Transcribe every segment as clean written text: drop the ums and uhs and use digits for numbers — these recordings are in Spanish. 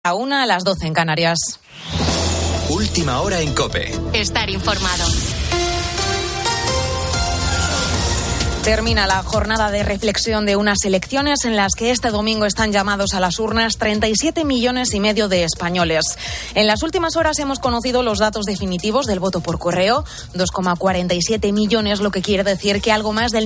A 1 a las 12 en Canarias. Última hora en COPE. Estar informado. Termina la jornada de reflexión de unas elecciones en las que este domingo están llamados a las urnas 37,5 millones de españoles. En las últimas horas hemos conocido los datos definitivos del voto por correo, 2,47 millones, lo que quiere decir que algo más del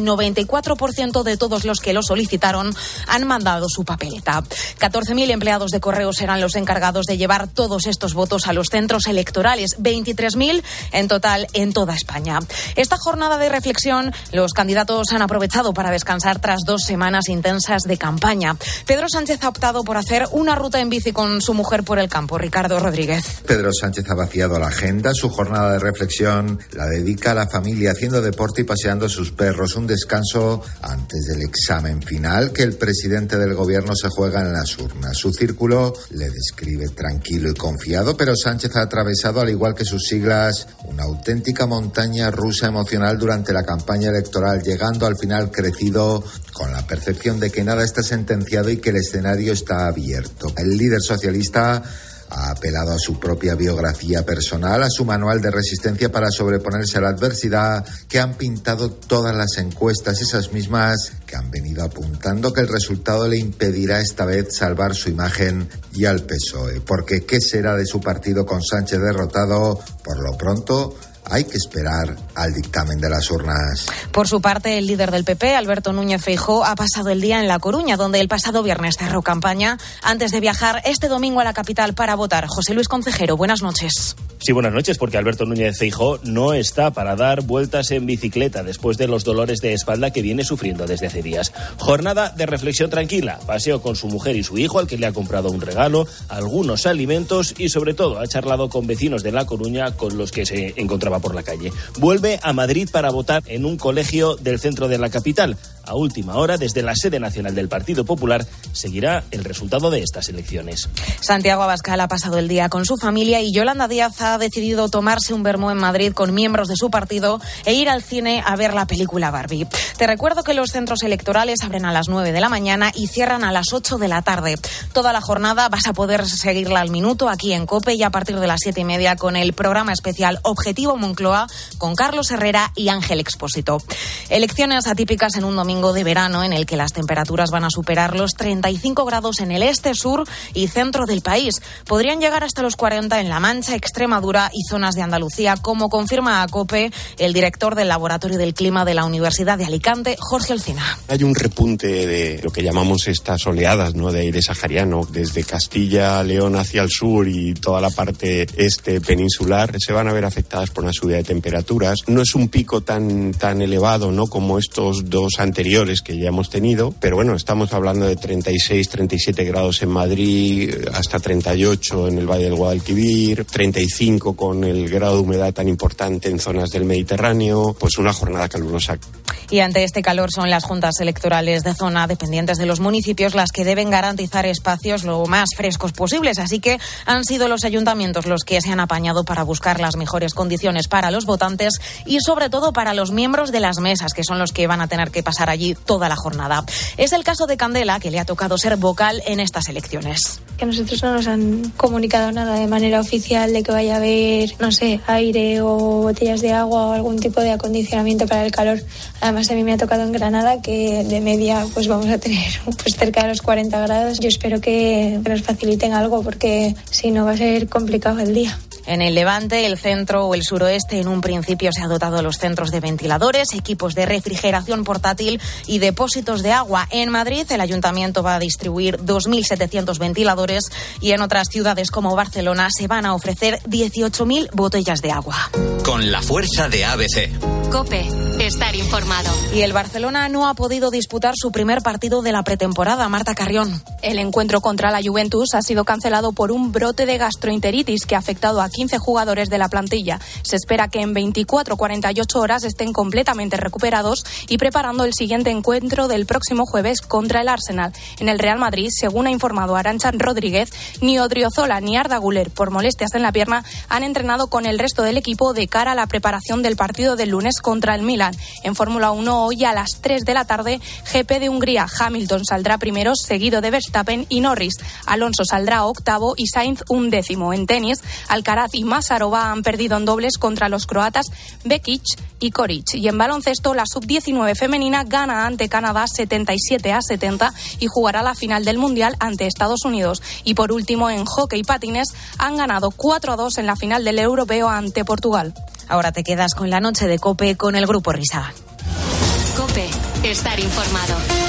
94% de todos los que lo solicitaron han mandado su papeleta. 14.000 empleados de correo serán los encargados de llevar todos estos votos a los centros electorales, 23.000 en total en toda España. Esta jornada de reflexión, los candidatos han aprovechado para descansar tras 2 semanas intensas de campaña. Pedro Sánchez ha optado por hacer una ruta en bici con su mujer por el campo. Ricardo Rodríguez. Pedro Sánchez ha vaciado la agenda. Su jornada de reflexión la dedica a la familia, haciendo deporte y paseando a sus perros. Un descanso antes del examen final que el presidente del gobierno se juega en las urnas. Su círculo le describe tranquilo y confiado, pero Sánchez ha atravesado, al igual que sus siglas, una auténtica montaña rusa emocional durante la campaña electoral, llegando al final crecido con la percepción de que nada está sentenciado y que el escenario está abierto. El líder socialista ha apelado a su propia biografía personal, a su manual de resistencia para sobreponerse a la adversidad que han pintado todas las encuestas, esas mismas que han venido apuntando que el resultado le impedirá esta vez salvar su imagen y al PSOE. Porque ¿qué será de su partido con Sánchez derrotado? Por lo pronto, hay que esperar al dictamen de las urnas. Por su parte, el líder del PP, Alberto Núñez Feijóo, ha pasado el día en La Coruña, donde el pasado viernes cerró campaña antes de viajar este domingo a la capital para votar. José Luis Concejero, buenas noches. Sí, buenas noches, porque Alberto Núñez Feijóo no está para dar vueltas en bicicleta después de los dolores de espalda que viene sufriendo desde hace días. Jornada de reflexión tranquila, paseo con su mujer y su hijo, al que le ha comprado un regalo, algunos alimentos y sobre todo ha charlado con vecinos de La Coruña con los que se encontraba por la calle. Vuelve a Madrid para votar en un colegio del centro de la capital. A última hora, desde la sede nacional del Partido Popular, seguirá el resultado de estas elecciones. Santiago Abascal ha pasado el día con su familia y Yolanda Díaz ha decidido tomarse un vermú en Madrid con miembros de su partido e ir al cine a ver la película Barbie. Te recuerdo que los centros electorales abren a las 9 de la mañana y cierran a las 8 de la tarde. Toda la jornada vas a poder seguirla al minuto aquí en COPE y a partir de las 7:30 con el programa especial Objetivo Moncloa con Carlos Herrera y Ángel Expósito. Elecciones atípicas en un domingo de verano en el que las temperaturas van a superar los 35 grados en el este, sur y centro del país. Podrían llegar hasta los 40 en La Mancha, Extremadura y zonas de Andalucía, como confirma a COPE el director del Laboratorio del Clima de la Universidad de Alicante, Jorge Olcina. Hay un repunte de lo que llamamos estas oleadas, ¿no?, de aire sahariano, desde Castilla, León hacia el sur y toda la parte este peninsular. Se van a ver afectadas por una subida de temperaturas. No es un pico tan elevado, ¿no?, como estos dos anteriores que ya hemos tenido, pero bueno, estamos hablando de 36, 37 grados en Madrid, hasta 38 en el Valle del Guadalquivir, 35 con el grado de humedad tan importante en zonas del Mediterráneo, pues una jornada calurosa. Y ante este calor son las juntas electorales de zona dependientes de los municipios las que deben garantizar espacios lo más frescos posibles, así que han sido los ayuntamientos los que se han apañado para buscar las mejores condiciones para los votantes y sobre todo para los miembros de las mesas, que son los que van a tener que pasar allí toda la jornada. Es el caso de Candela, que le ha tocado ser vocal en estas elecciones. Que nosotros no nos han comunicado nada de manera oficial de que vaya a haber, no sé, aire o botellas de agua o algún tipo de acondicionamiento para el calor. Además, a mí me ha tocado en Granada, que de media pues vamos a tener pues cerca de los 40 grados. Yo espero que nos faciliten algo, porque si no va a ser complicado el día. En el Levante, el centro o el suroeste, en un principio se ha dotado los centros de ventiladores, equipos de refrigeración portátil y depósitos de agua. En Madrid, el ayuntamiento va a distribuir 2.700 ventiladores y en otras ciudades como Barcelona se van a ofrecer 18.000 botellas de agua. Con la fuerza de ABC. COPE. Estar informado. Y el Barcelona no ha podido disputar su primer partido de la pretemporada. Marta Carrión. El encuentro contra la Juventus ha sido cancelado por un brote de gastroenteritis que ha afectado a 15 jugadores de la plantilla. Se espera que en 24-48 horas estén completamente recuperados y preparando el siguiente encuentro del próximo jueves contra el Arsenal. En el Real Madrid, según ha informado Arantxa Rodríguez, ni Odriozola ni Arda Güler, por molestias en la pierna, han entrenado con el resto del equipo de cara a la preparación del partido del lunes contra el Milan. En Fórmula 1, hoy a las 3 de la tarde, GP de Hungría. Hamilton saldrá primero, seguido de Verstappen. Verstappen y Norris. Alonso saldrá octavo y Sainz 11º. En tenis, Alcaraz y Masarova han perdido en dobles contra los croatas Bekic y Koric. Y en baloncesto, la sub-19 femenina gana ante Canadá 77-70 y jugará la final del Mundial ante Estados Unidos. Y por último, en hockey patines, han ganado 4-2 en la final del Europeo ante Portugal. Ahora te quedas con la noche de COPE con el Grupo Risa. COPE, estar informado.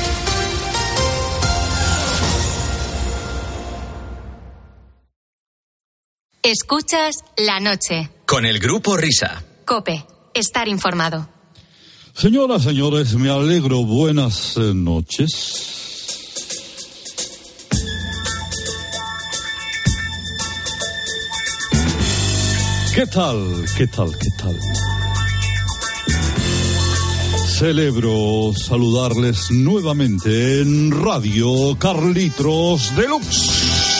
Escuchas la noche. Con el Grupo Risa. COPE, estar informado. Señoras, señores, me alegro. Buenas noches. ¿Qué tal? ¿Qué tal? ¿Qué tal? Celebro saludarles nuevamente en Radio Carlitos Deluxe.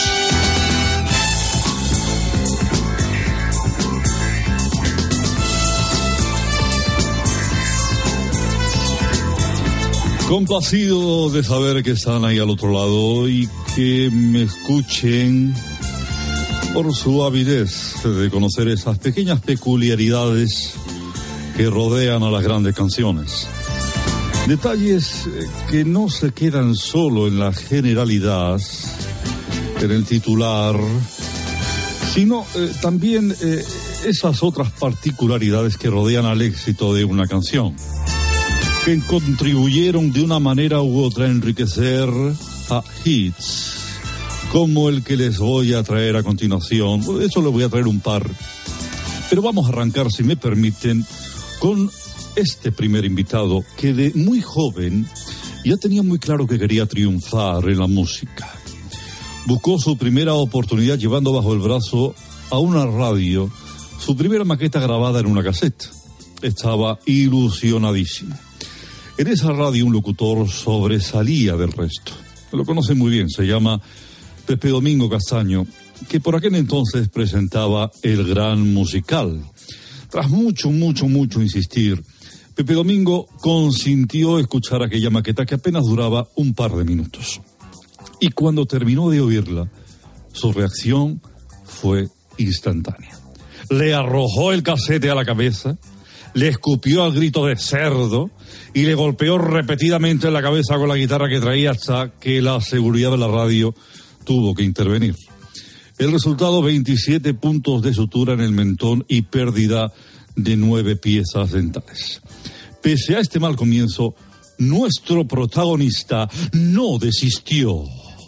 Complacido de saber que están ahí al otro lado y que me escuchen por su avidez de conocer esas pequeñas peculiaridades que rodean a las grandes canciones. Detalles que no se quedan solo en la generalidad, en el titular, sino también esas otras particularidades que rodean al éxito de una canción, que contribuyeron de una manera u otra a enriquecer a hits como el que les voy a traer a continuación. Por eso les voy a traer un par. Pero vamos a arrancar, si me permiten, con este primer invitado que de muy joven ya tenía muy claro que quería triunfar en la música. Buscó su primera oportunidad llevando bajo el brazo a una radio su primera maqueta grabada en una caseta. Estaba ilusionadísimo. En esa radio un locutor sobresalía del resto. Lo conocen muy bien, se llama Pepe Domingo Castaño, que por aquel entonces presentaba El Gran Musical. Tras mucho insistir, Pepe Domingo consintió escuchar aquella maqueta que apenas duraba un par de minutos. Y cuando terminó de oírla, su reacción fue instantánea. Le arrojó el casete a la cabeza, le escupió al grito de cerdo y le golpeó repetidamente en la cabeza con la guitarra que traía hasta que la seguridad de la radio tuvo que intervenir. El resultado, 27 puntos de sutura en el mentón y pérdida de 9 piezas dentales. Pese a este mal comienzo, nuestro protagonista no desistió.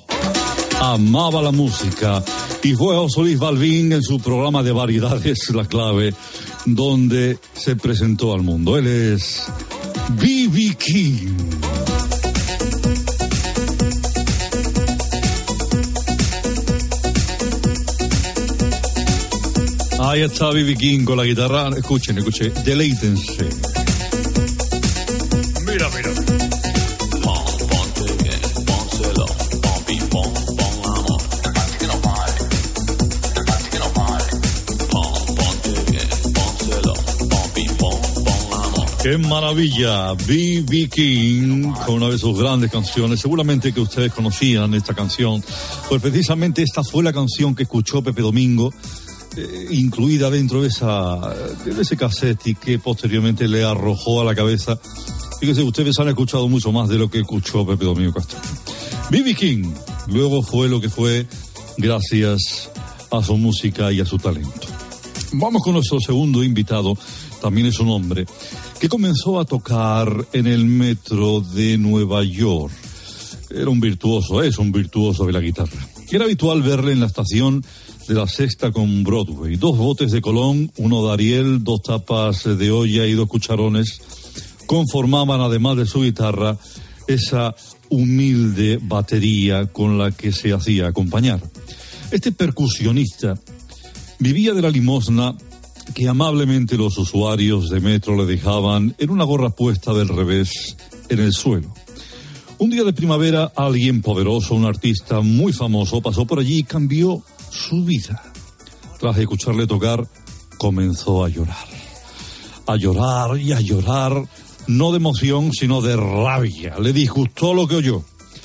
Amaba la música y fue a José Luis Balvin en su programa de variedades La Clave, donde se presentó al mundo. Él es B.B. King. Ahí está B.B. King con la guitarra. Escuchen, deleítense. Mira. ¡Qué maravilla! B.B. King con una de sus grandes canciones. Seguramente que ustedes conocían esta canción, pues precisamente esta fue la canción que escuchó Pepe Domingo, incluida dentro de ese cassette, y que posteriormente le arrojó a la cabeza. Fíjense, ustedes han escuchado mucho más de lo que escuchó Pepe Domingo Castaño. B.B. King luego fue lo que fue gracias a su música y a su talento. Vamos con nuestro segundo invitado. También es un hombre que comenzó a tocar en el metro de Nueva York. Era un virtuoso, es un virtuoso de la guitarra. Era habitual verle en la estación de la Sexta con Broadway. 2 botes de Colón, 1 de Ariel, 2 tapas de olla y 2 cucharones conformaban, además de su guitarra, esa humilde batería con la que se hacía acompañar. Este percusionista vivía de la limosna que amablemente los usuarios de metro le dejaban en una gorra puesta del revés en el suelo. Un día de primavera, alguien poderoso, un artista muy famoso, pasó por allí y cambió su vida. Tras escucharle tocar, comenzó a llorar. A llorar y a llorar, no de emoción, sino de rabia. Le disgustó lo que oyó.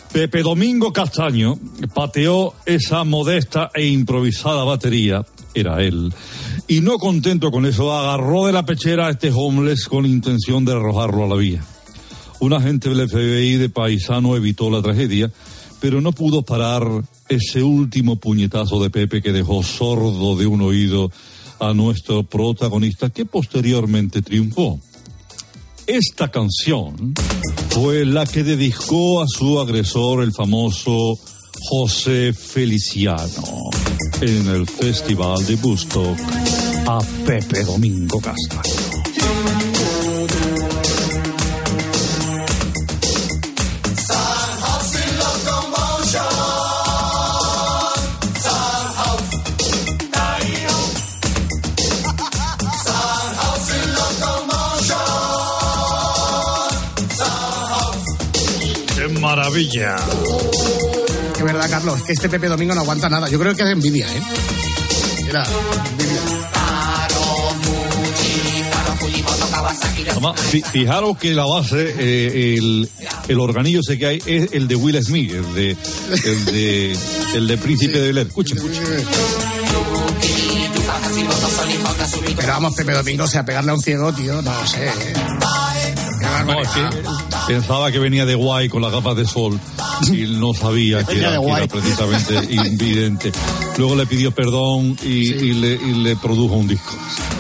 Pepe Domingo Castaño pateó esa modesta e improvisada batería, era él, y no contento con eso, agarró de la pechera a este homeless con intención de arrojarlo a la vía. Un agente del FBI de paisano evitó la tragedia, pero no pudo parar ese último puñetazo de Pepe que dejó sordo de un oído a nuestro protagonista, que posteriormente triunfó. Esta canción fue la que dedicó a su agresor, el famoso José Feliciano, en el Festival de Woodstock, a Pepe Domingo Castaño. Maravilla. Es verdad, Carlos, que este Pepe Domingo no aguanta nada. Yo creo que es envidia, ¿eh? Era envidia. Fijaros que la base, el organillo ese que hay es el de Will Smith, el de Príncipe de Bel-Air. Escuchen. Pero vamos, Pepe Domingo, o sea, pegarle a un ciego, tío, no sé. No, es que pensaba que venía de guay con las gafas de sol y no sabía que era precisamente invidente. Luego le pidió perdón y le produjo un disco.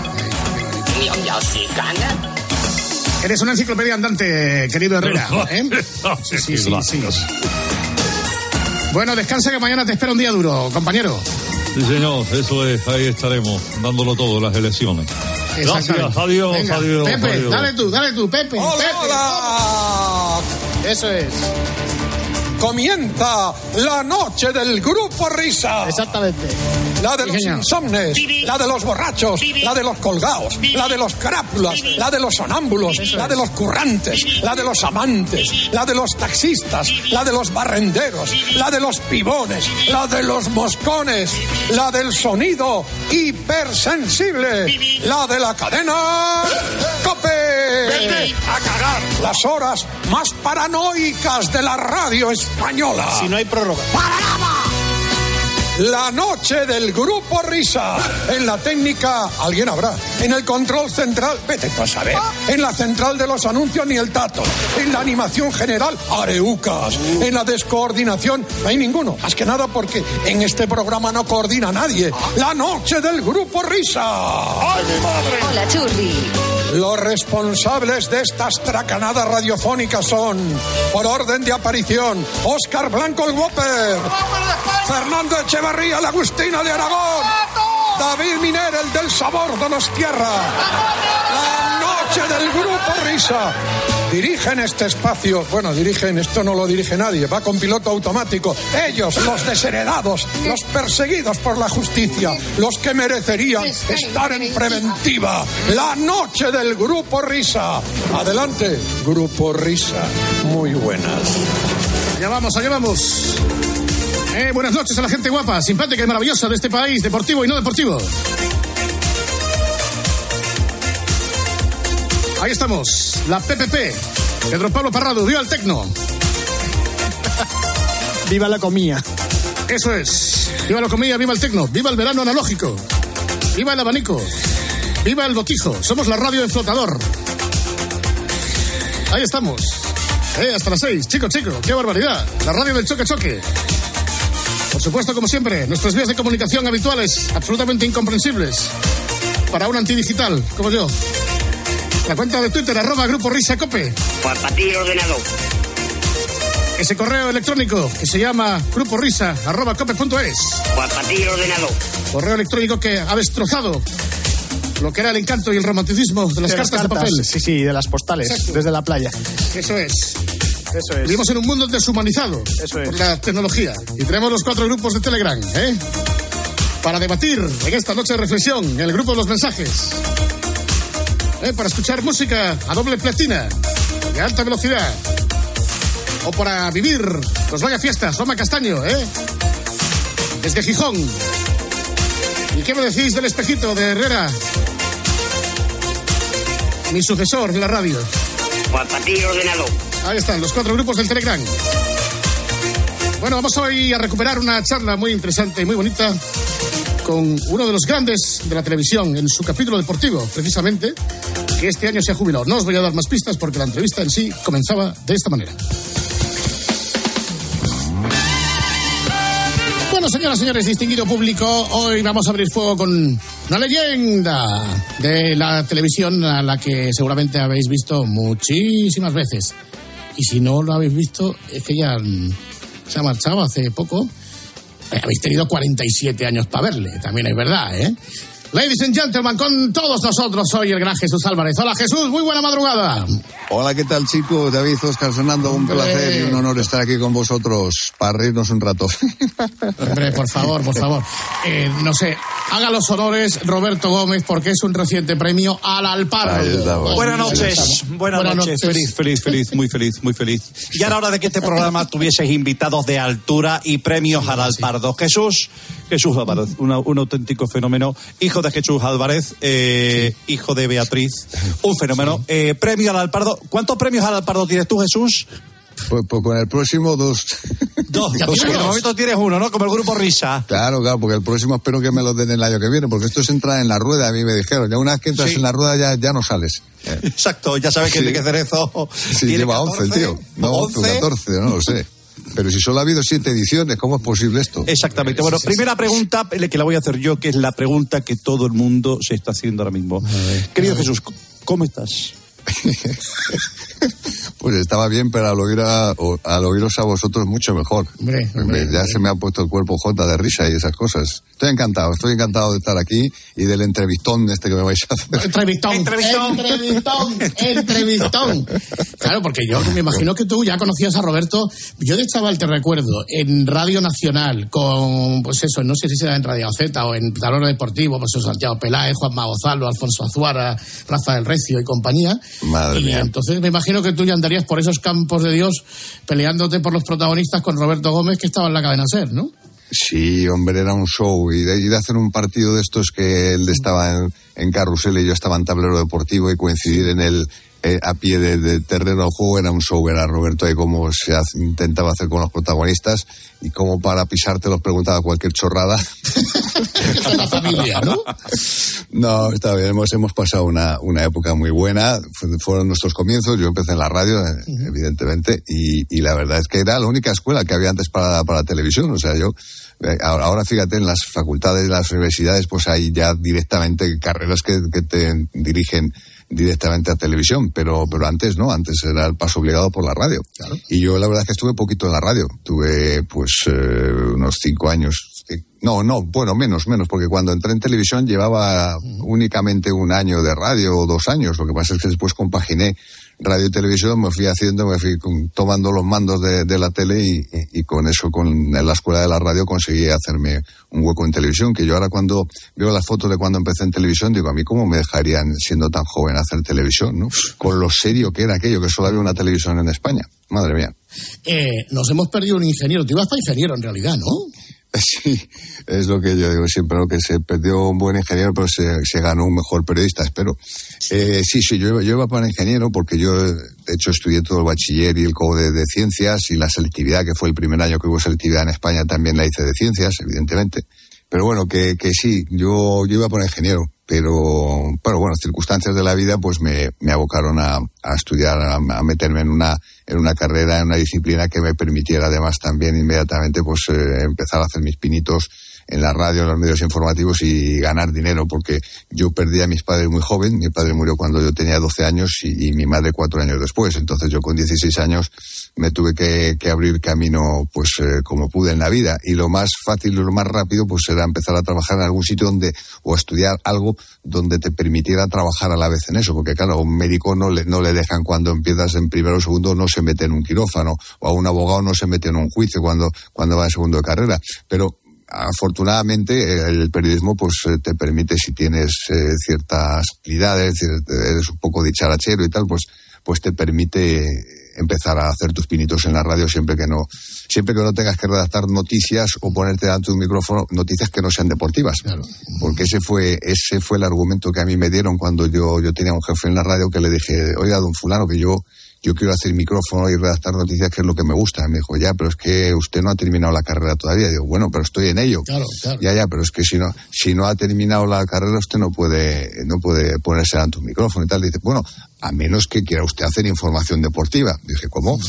Eres una enciclopedia andante, querido Herrera, ¿eh? Sí. Bueno, descansa que mañana te espera un día duro, compañero. Sí, señor, eso es, ahí estaremos, dándolo todo en las elecciones. Gracias, adiós. Pepe, adiós. Dale tú, Pepe. ¡Hola, Pepe. hola! Eso es. Comienza la noche del Grupo Risa. Exactamente. La de los insomnes, la de los borrachos, la de los colgados, la de los crápulas, la de los sonámbulos, la de los currantes, la de los amantes, la de los taxistas, la de los barrenderos, la de los pibones, la de los moscones, la del sonido hipersensible, la de la cadena COPE. ¡Vete a cagar! Las horas más paranoicas de la radio española. Si no hay prórroga. ¡Panorama! La noche del Grupo Risa. En la técnica, alguien habrá. En el control central, vete para saber. En la central de los anuncios, ni el tato. En la animación general, areucas. En la descoordinación, no hay ninguno. Más que nada porque en este programa no coordina nadie. La noche del Grupo Risa. ¡Ay, mi madre! Hola, Churri. Los responsables de estas tracanadas radiofónicas son, por orden de aparición, Óscar Blanco el Whopper, Fernando Echevarría, la Agustina de Aragón, David Miner, el del sabor Donostierra. La noche del Grupo Risa. Dirigen este espacio, esto no lo dirige nadie, va con piloto automático. Ellos, los desheredados, los perseguidos por la justicia, los que merecerían estar en preventiva. La noche del Grupo Risa. Adelante, Grupo Risa. Muy buenas. Allá vamos. Buenas noches a la gente guapa, simpática y maravillosa de este país, deportivo y no deportivo. Ahí estamos, la PPP, Pedro Pablo Parrado, viva el tecno. Viva la comida. Eso es, viva la comida, viva el tecno, viva el verano analógico, viva el abanico, viva el botijo, somos la radio de flotador. Ahí estamos, hasta las 6, chico, qué barbaridad, la radio del choque. Por supuesto, como siempre, nuestras vías de comunicación habituales, absolutamente incomprensibles, para un antidigital como yo. La cuenta de Twitter, @Grupo Risa Cope. Portátil ordenado. Ese correo electrónico que se llama gruporrisa@cope.es. Portátil ordenado. Correo electrónico que ha destrozado lo que era el encanto y el romanticismo de las cartas de papel. Sí, de las postales. Exacto. Desde la playa. Eso es. Vivimos en un mundo deshumanizado por la tecnología. Y tenemos los 4 grupos de Telegram, para debatir en esta noche de reflexión en el grupo de los mensajes. Para escuchar música a doble platina, de alta velocidad. O para vivir los vaya fiestas, Roma Castaño, desde Gijón. ¿Y qué me decís del espejito de Herrera? Mi sucesor en la radio. Portátil ordenado. Ahí están los 4 grupos del Telegram. Bueno, vamos hoy a recuperar una charla muy interesante y muy bonita con uno de los grandes de la televisión en su capítulo deportivo, precisamente, que este año se ha jubilado. No os voy a dar más pistas porque la entrevista en sí comenzaba de esta manera. Bueno, señoras y señores, distinguido público, hoy vamos a abrir fuego con una leyenda de la televisión a la que seguramente habéis visto muchísimas veces. Y si no lo habéis visto, es que ya se ha marchado hace poco. Habéis tenido 47 años para verle, también es verdad, ¿eh? Ladies and gentlemen, con todos nosotros hoy el gran Jesús Álvarez. Hola Jesús, muy buena madrugada. Hola, ¿qué tal, chicos? David, Óscar, Fernando, un placer y un honor estar aquí con vosotros para reírnos un rato. Hombre, por favor. No sé, haga los honores Roberto Gómez porque es un reciente premio al Alpardo. Buenas noches. Feliz, muy feliz. Ya era hora de que este programa tuvieseis invitados de altura y premios al Alpardo. Jesús Álvarez, un auténtico fenómeno. Hijo de Jesús Álvarez, hijo de Beatriz, un fenómeno. Premio al Alpardo. ¿Cuántos premios al Alpardo tienes tú, Jesús? Pues con el próximo 2. En el momento tienes uno, ¿no? Como el grupo Risa. Claro, porque el próximo espero que me lo den el año que viene, porque esto es entrar en la rueda, a mí me dijeron. Ya una vez que entras en la rueda ya no sales. Exacto, ya sabes que Enrique Cerezo. Sí, lleva 11, el tío. No, 11. 14, no lo sé. Pero si solo ha habido 7 ediciones, ¿cómo es posible esto? Exactamente. Bueno, primera pregunta, que la voy a hacer yo, que es la pregunta que todo el mundo se está haciendo ahora mismo. Querido Jesús, ¿cómo estás? Pues estaba bien, pero al oíros a vosotros mucho mejor. Hombre. Ya se me ha puesto el cuerpo jota de risa y esas cosas. Estoy encantado de estar aquí y del entrevistón que me vais a hacer. Entrevistón. Claro, porque yo me imagino que tú ya conocías a Roberto. Yo de chaval te recuerdo en Radio Nacional con, pues eso, no sé si será en Radio Z o en Talón Deportivo, pues Santiago Peláez, Juanma Gonzalo, Alfonso Azuara, Rafael Recio y compañía. Madre mía. Entonces me imagino que tú ya andarías por esos campos de Dios peleándote por los protagonistas con Roberto Gómez, que estaba en la cadena SER, ¿no? Sí, hombre, era un show. Y de hacer un partido de estos que él estaba en carrusel y yo estaba en tablero deportivo y coincidir en el a pie de terreno al juego era un show. Era Roberto de cómo intentaba hacer con los protagonistas y cómo para pisarte los preguntaba cualquier chorrada. La familia, ¿no? No, está bien, hemos pasado una época muy buena. Fueron nuestros comienzos. Yo empecé en la radio, evidentemente, y la verdad es que era la única escuela que había antes para la televisión. O sea, yo ahora fíjate, en las facultades de las universidades pues hay ya directamente carreras que te dirigen directamente a televisión, pero antes no, antes era el paso obligado por la radio. Claro. Y yo la verdad es que estuve poquito en la radio, tuve pues unos 5 años. Bueno, menos, porque cuando entré en televisión llevaba únicamente 1 año de radio o 2 años. Lo que pasa es que después compaginé radio y televisión, me fui tomando los mandos de la tele y con eso, con la escuela de la radio conseguí hacerme un hueco en televisión, que yo ahora cuando veo las fotos de cuando empecé en televisión digo, a mí cómo me dejarían siendo tan joven hacer televisión, ¿no? Con lo serio que era aquello, que solo había una televisión en España. Madre mía. Nos hemos perdido un ingeniero. Tú ibas para ingeniero en realidad, ¿no? Sí, es lo que yo digo siempre, ¿no? Que se perdió un buen ingeniero, pero se ganó un mejor periodista, espero. Sí, yo iba para ingeniero porque yo, de hecho, estudié todo el bachiller y el cabo de ciencias y la selectividad, que fue el primer año que hubo selectividad en España, también la hice de ciencias, evidentemente. Pero bueno, que sí, yo iba para ingeniero, pero bueno, circunstancias de la vida pues me abocaron a estudiar, a meterme en una carrera, en una disciplina que me permitiera además también inmediatamente pues empezar a hacer mis pinitos en la radio, en los medios informativos y ganar dinero, porque yo perdí a mis padres muy joven. Mi padre murió cuando yo tenía 12 años y mi madre 4 años después. Entonces yo con 16 años me tuve que abrir camino pues como pude en la vida, y lo más fácil y lo más rápido pues era empezar a trabajar en algún sitio o estudiar algo donde te permitiera trabajar a la vez en eso, porque claro, a un médico no le dejan cuando empiezas en primero o segundo, no se mete en un quirófano, o a un abogado no se mete en un juicio cuando va en segundo de carrera, pero afortunadamente el periodismo pues te permite, si tienes ciertas habilidades, eres un poco dicharachero y tal, pues te permite empezar a hacer tus pinitos en la radio siempre que no tengas que redactar noticias o ponerte delante de un micrófono noticias que no sean deportivas. Claro. Porque ese fue el argumento que a mí me dieron cuando yo tenía un jefe en la radio, que le dije, oiga, don fulano, que yo yo quiero hacer micrófono y redactar noticias, que es lo que me gusta. Me dijo, ya, pero es que usted no ha terminado la carrera todavía. Digo, bueno, pero estoy en ello. Claro. Ya, pero es que si no ha terminado la carrera, usted no puede ponerse ante un micrófono y tal. Dice, bueno, a menos que quiera usted hacer información deportiva. Dije, ¿cómo?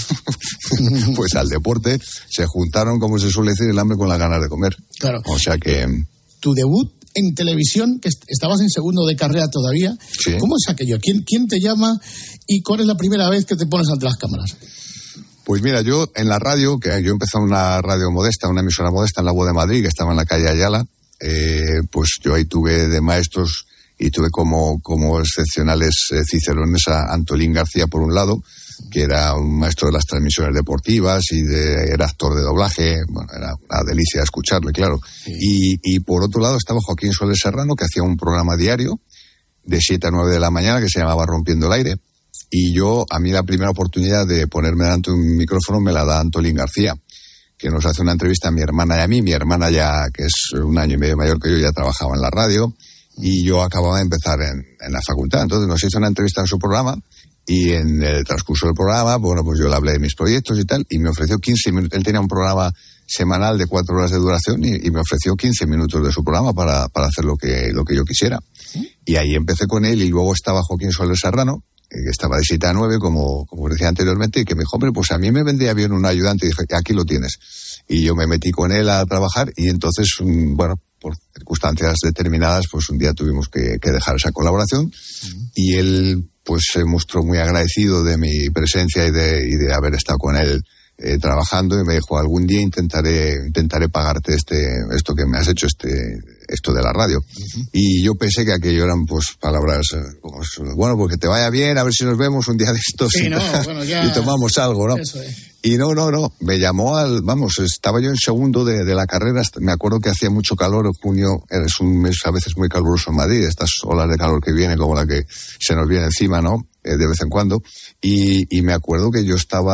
Pues al deporte se juntaron, como se suele decir, el hambre con las ganas de comer. Claro. O sea que... Tu debut en televisión, que estabas en segundo de carrera todavía, sí. ¿Cómo es aquello? ¿Quién te llama y cuál es la primera vez que te pones ante las cámaras? Pues mira, yo en la radio, que yo empecé en una radio modesta, una emisora modesta en la Voz de Madrid, que estaba en la calle Ayala, pues yo ahí tuve de maestros y tuve como excepcionales cicerones a Antolín García por un lado, que era un maestro de las transmisiones deportivas y era actor de doblaje. Bueno, era una delicia escucharle, claro. Sí. Y por otro lado estaba Joaquín Soler Serrano, que hacía un programa diario de 7 a 9 de la mañana que se llamaba Rompiendo el Aire. Y a mí la primera oportunidad de ponerme delante de un micrófono me la da Antolín García, que nos hace una entrevista a mi hermana y a mí. Mi hermana, ya que es 1 año y medio mayor que yo, ya trabajaba en la radio y yo acababa de empezar en la facultad. Entonces nos hizo una entrevista en su programa. Y en el transcurso del programa, bueno, pues yo le hablé de mis proyectos y tal, y me ofreció 15 minutos. Él tenía un programa semanal de 4 horas de duración y me ofreció 15 minutos de su programa para hacer lo que yo quisiera. ¿Sí? Y ahí empecé con él, y luego estaba Joaquín Soler Serrano, que estaba de 7 a 9, como decía anteriormente, y que me dijo, hombre, pues a mí me vendría bien un ayudante, y dije, aquí lo tienes. Y yo me metí con él a trabajar, y entonces, bueno, por circunstancias determinadas, pues un día tuvimos que dejar esa colaboración, y él pues se mostró muy agradecido de mi presencia y de haber estado con él trabajando, y me dijo, algún día intentaré pagarte esto que me has hecho, esto de la radio. Y yo pensé que aquello eran pues palabras como, bueno, pues que te vaya bien, a ver si nos vemos un día de estos y tomamos algo, ¿no? Eso es. Y no, me llamó estaba yo en segundo de la carrera. Me acuerdo que hacía mucho calor, junio es un mes a veces muy caluroso en Madrid, estas olas de calor que vienen, como la que se nos viene encima, ¿no? De vez en cuando. Y me acuerdo que yo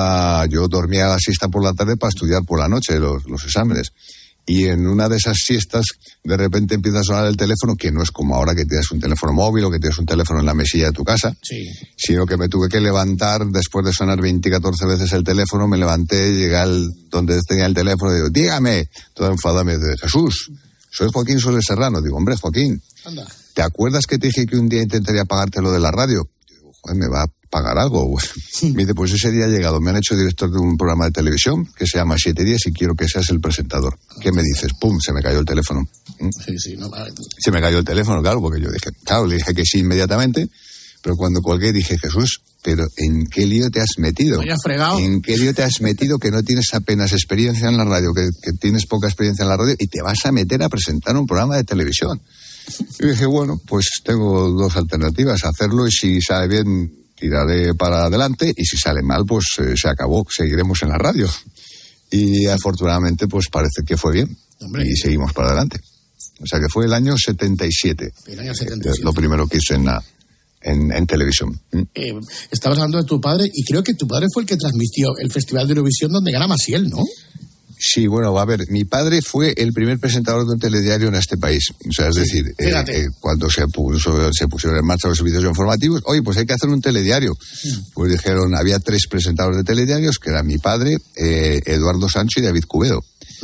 dormía la siesta por la tarde para estudiar por la noche los exámenes. Y en una de esas siestas, de repente empieza a sonar el teléfono, que no es como ahora que tienes un teléfono móvil o que tienes un teléfono en la mesilla de tu casa, sí. Sino que me tuve que levantar después de sonar 14 veces el teléfono. Me levanté, llegué donde tenía el teléfono y digo, dígame, todo enfadado, me dice, Jesús, soy Joaquín Soler Serrano. Digo, hombre, Joaquín, anda. ¿Te acuerdas que te dije que un día intentaría pagarte lo de la radio? Digo, joder, me va a pagar algo. Me dice, pues ese día ha llegado, me han hecho director de un programa de televisión que se llama 7 días y quiero que seas el presentador. ¿Qué me dices? Pum, se me cayó el teléfono. Sí, no, vale. Se me cayó el teléfono, claro, porque yo dije, claro, le dije que sí inmediatamente, pero cuando colgué dije, Jesús, pero ¿en qué lío te has metido? Vaya fregado. ¿En qué lío te has metido que no tienes apenas experiencia en la radio, que tienes poca experiencia en la radio y te vas a meter a presentar un programa de televisión? Y dije, bueno, pues tengo 2 alternativas, hacerlo y si sale bien tiraré para adelante y si sale mal, pues se acabó, seguiremos en la radio. Y afortunadamente, pues parece que fue bien. Hombre. Y seguimos para adelante. O sea que fue el año 77. El año 77. Lo primero que hice en televisión. Estabas hablando de tu padre y creo que tu padre fue el que transmitió el Festival de Eurovisión donde gana Maciel, ¿no? Sí, bueno, a ver, mi padre fue el primer presentador de un telediario en este país. O sea, es decir, cuando se pusieron en marcha los servicios informativos, oye, pues hay que hacer un telediario. Pues dijeron, había 3 presentadores de telediarios, que eran mi padre, Eduardo Sancho y David Cubedo.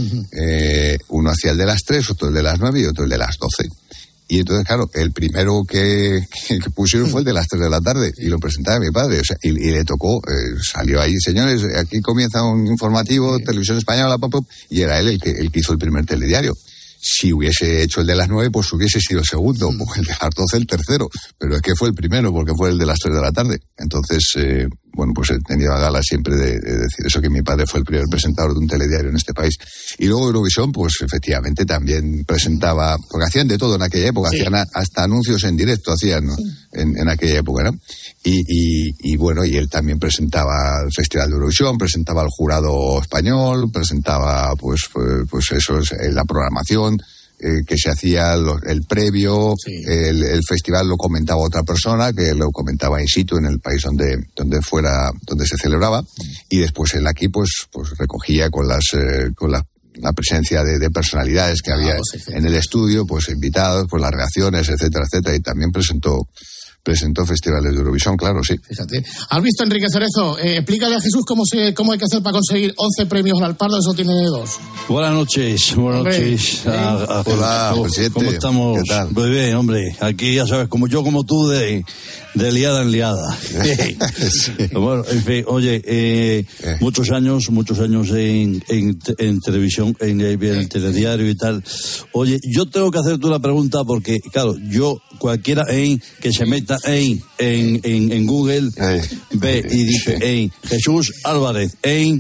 Uno hacía el de las 3, otro el de las 9 y otro el de las 12. Y entonces, claro, el primero que pusieron fue el de las 3 de la tarde y lo presentaba mi padre. O sea, y le tocó, salió ahí, señores, aquí comienza un informativo, Televisión Española, y era él el que hizo el primer telediario. Si hubiese hecho el de las 9, pues hubiese sido el segundo, o el de las 12 el tercero. Pero es que fue el primero, porque fue el de las 3 de la tarde. Entonces, bueno, pues he tenido la gala siempre de decir eso, que mi padre fue el primer presentador de un telediario en este país. Y luego Eurovisión, pues efectivamente también presentaba, porque hacían de todo en aquella época, sí. Hacían hasta anuncios en directo, hacían, ¿no? En aquella época, ¿no? Y bueno, y él también presentaba el Festival de Eurovisión, presentaba al jurado español, presentaba pues eso, la programación que se hacía, el previo, sí. El festival lo comentaba otra persona, que lo comentaba in situ en el país donde se celebraba, y después él aquí pues recogía con la presencia de personalidades que había en el estudio, pues invitados, pues las reacciones, etcétera, etcétera, y también presentó presentó festivales de Eurovisión, claro, sí. Fíjate. ¿Has visto, Enrique Cerezo? Explícale a Jesús cómo hay que hacer para conseguir 11 premios al Pardo, eso tiene 2. Buenas noches. Hola, presidente. ¿Cómo estamos? ¿Qué tal? Muy bien, hombre. Aquí, ya sabes, como tú, de liada en liada. Sí. Bueno, en fin, oye, muchos años en televisión, en el telediario y tal. Oye, yo tengo que hacerte una pregunta porque, claro, cualquiera que se meta en Google ve y dice Jesús Álvarez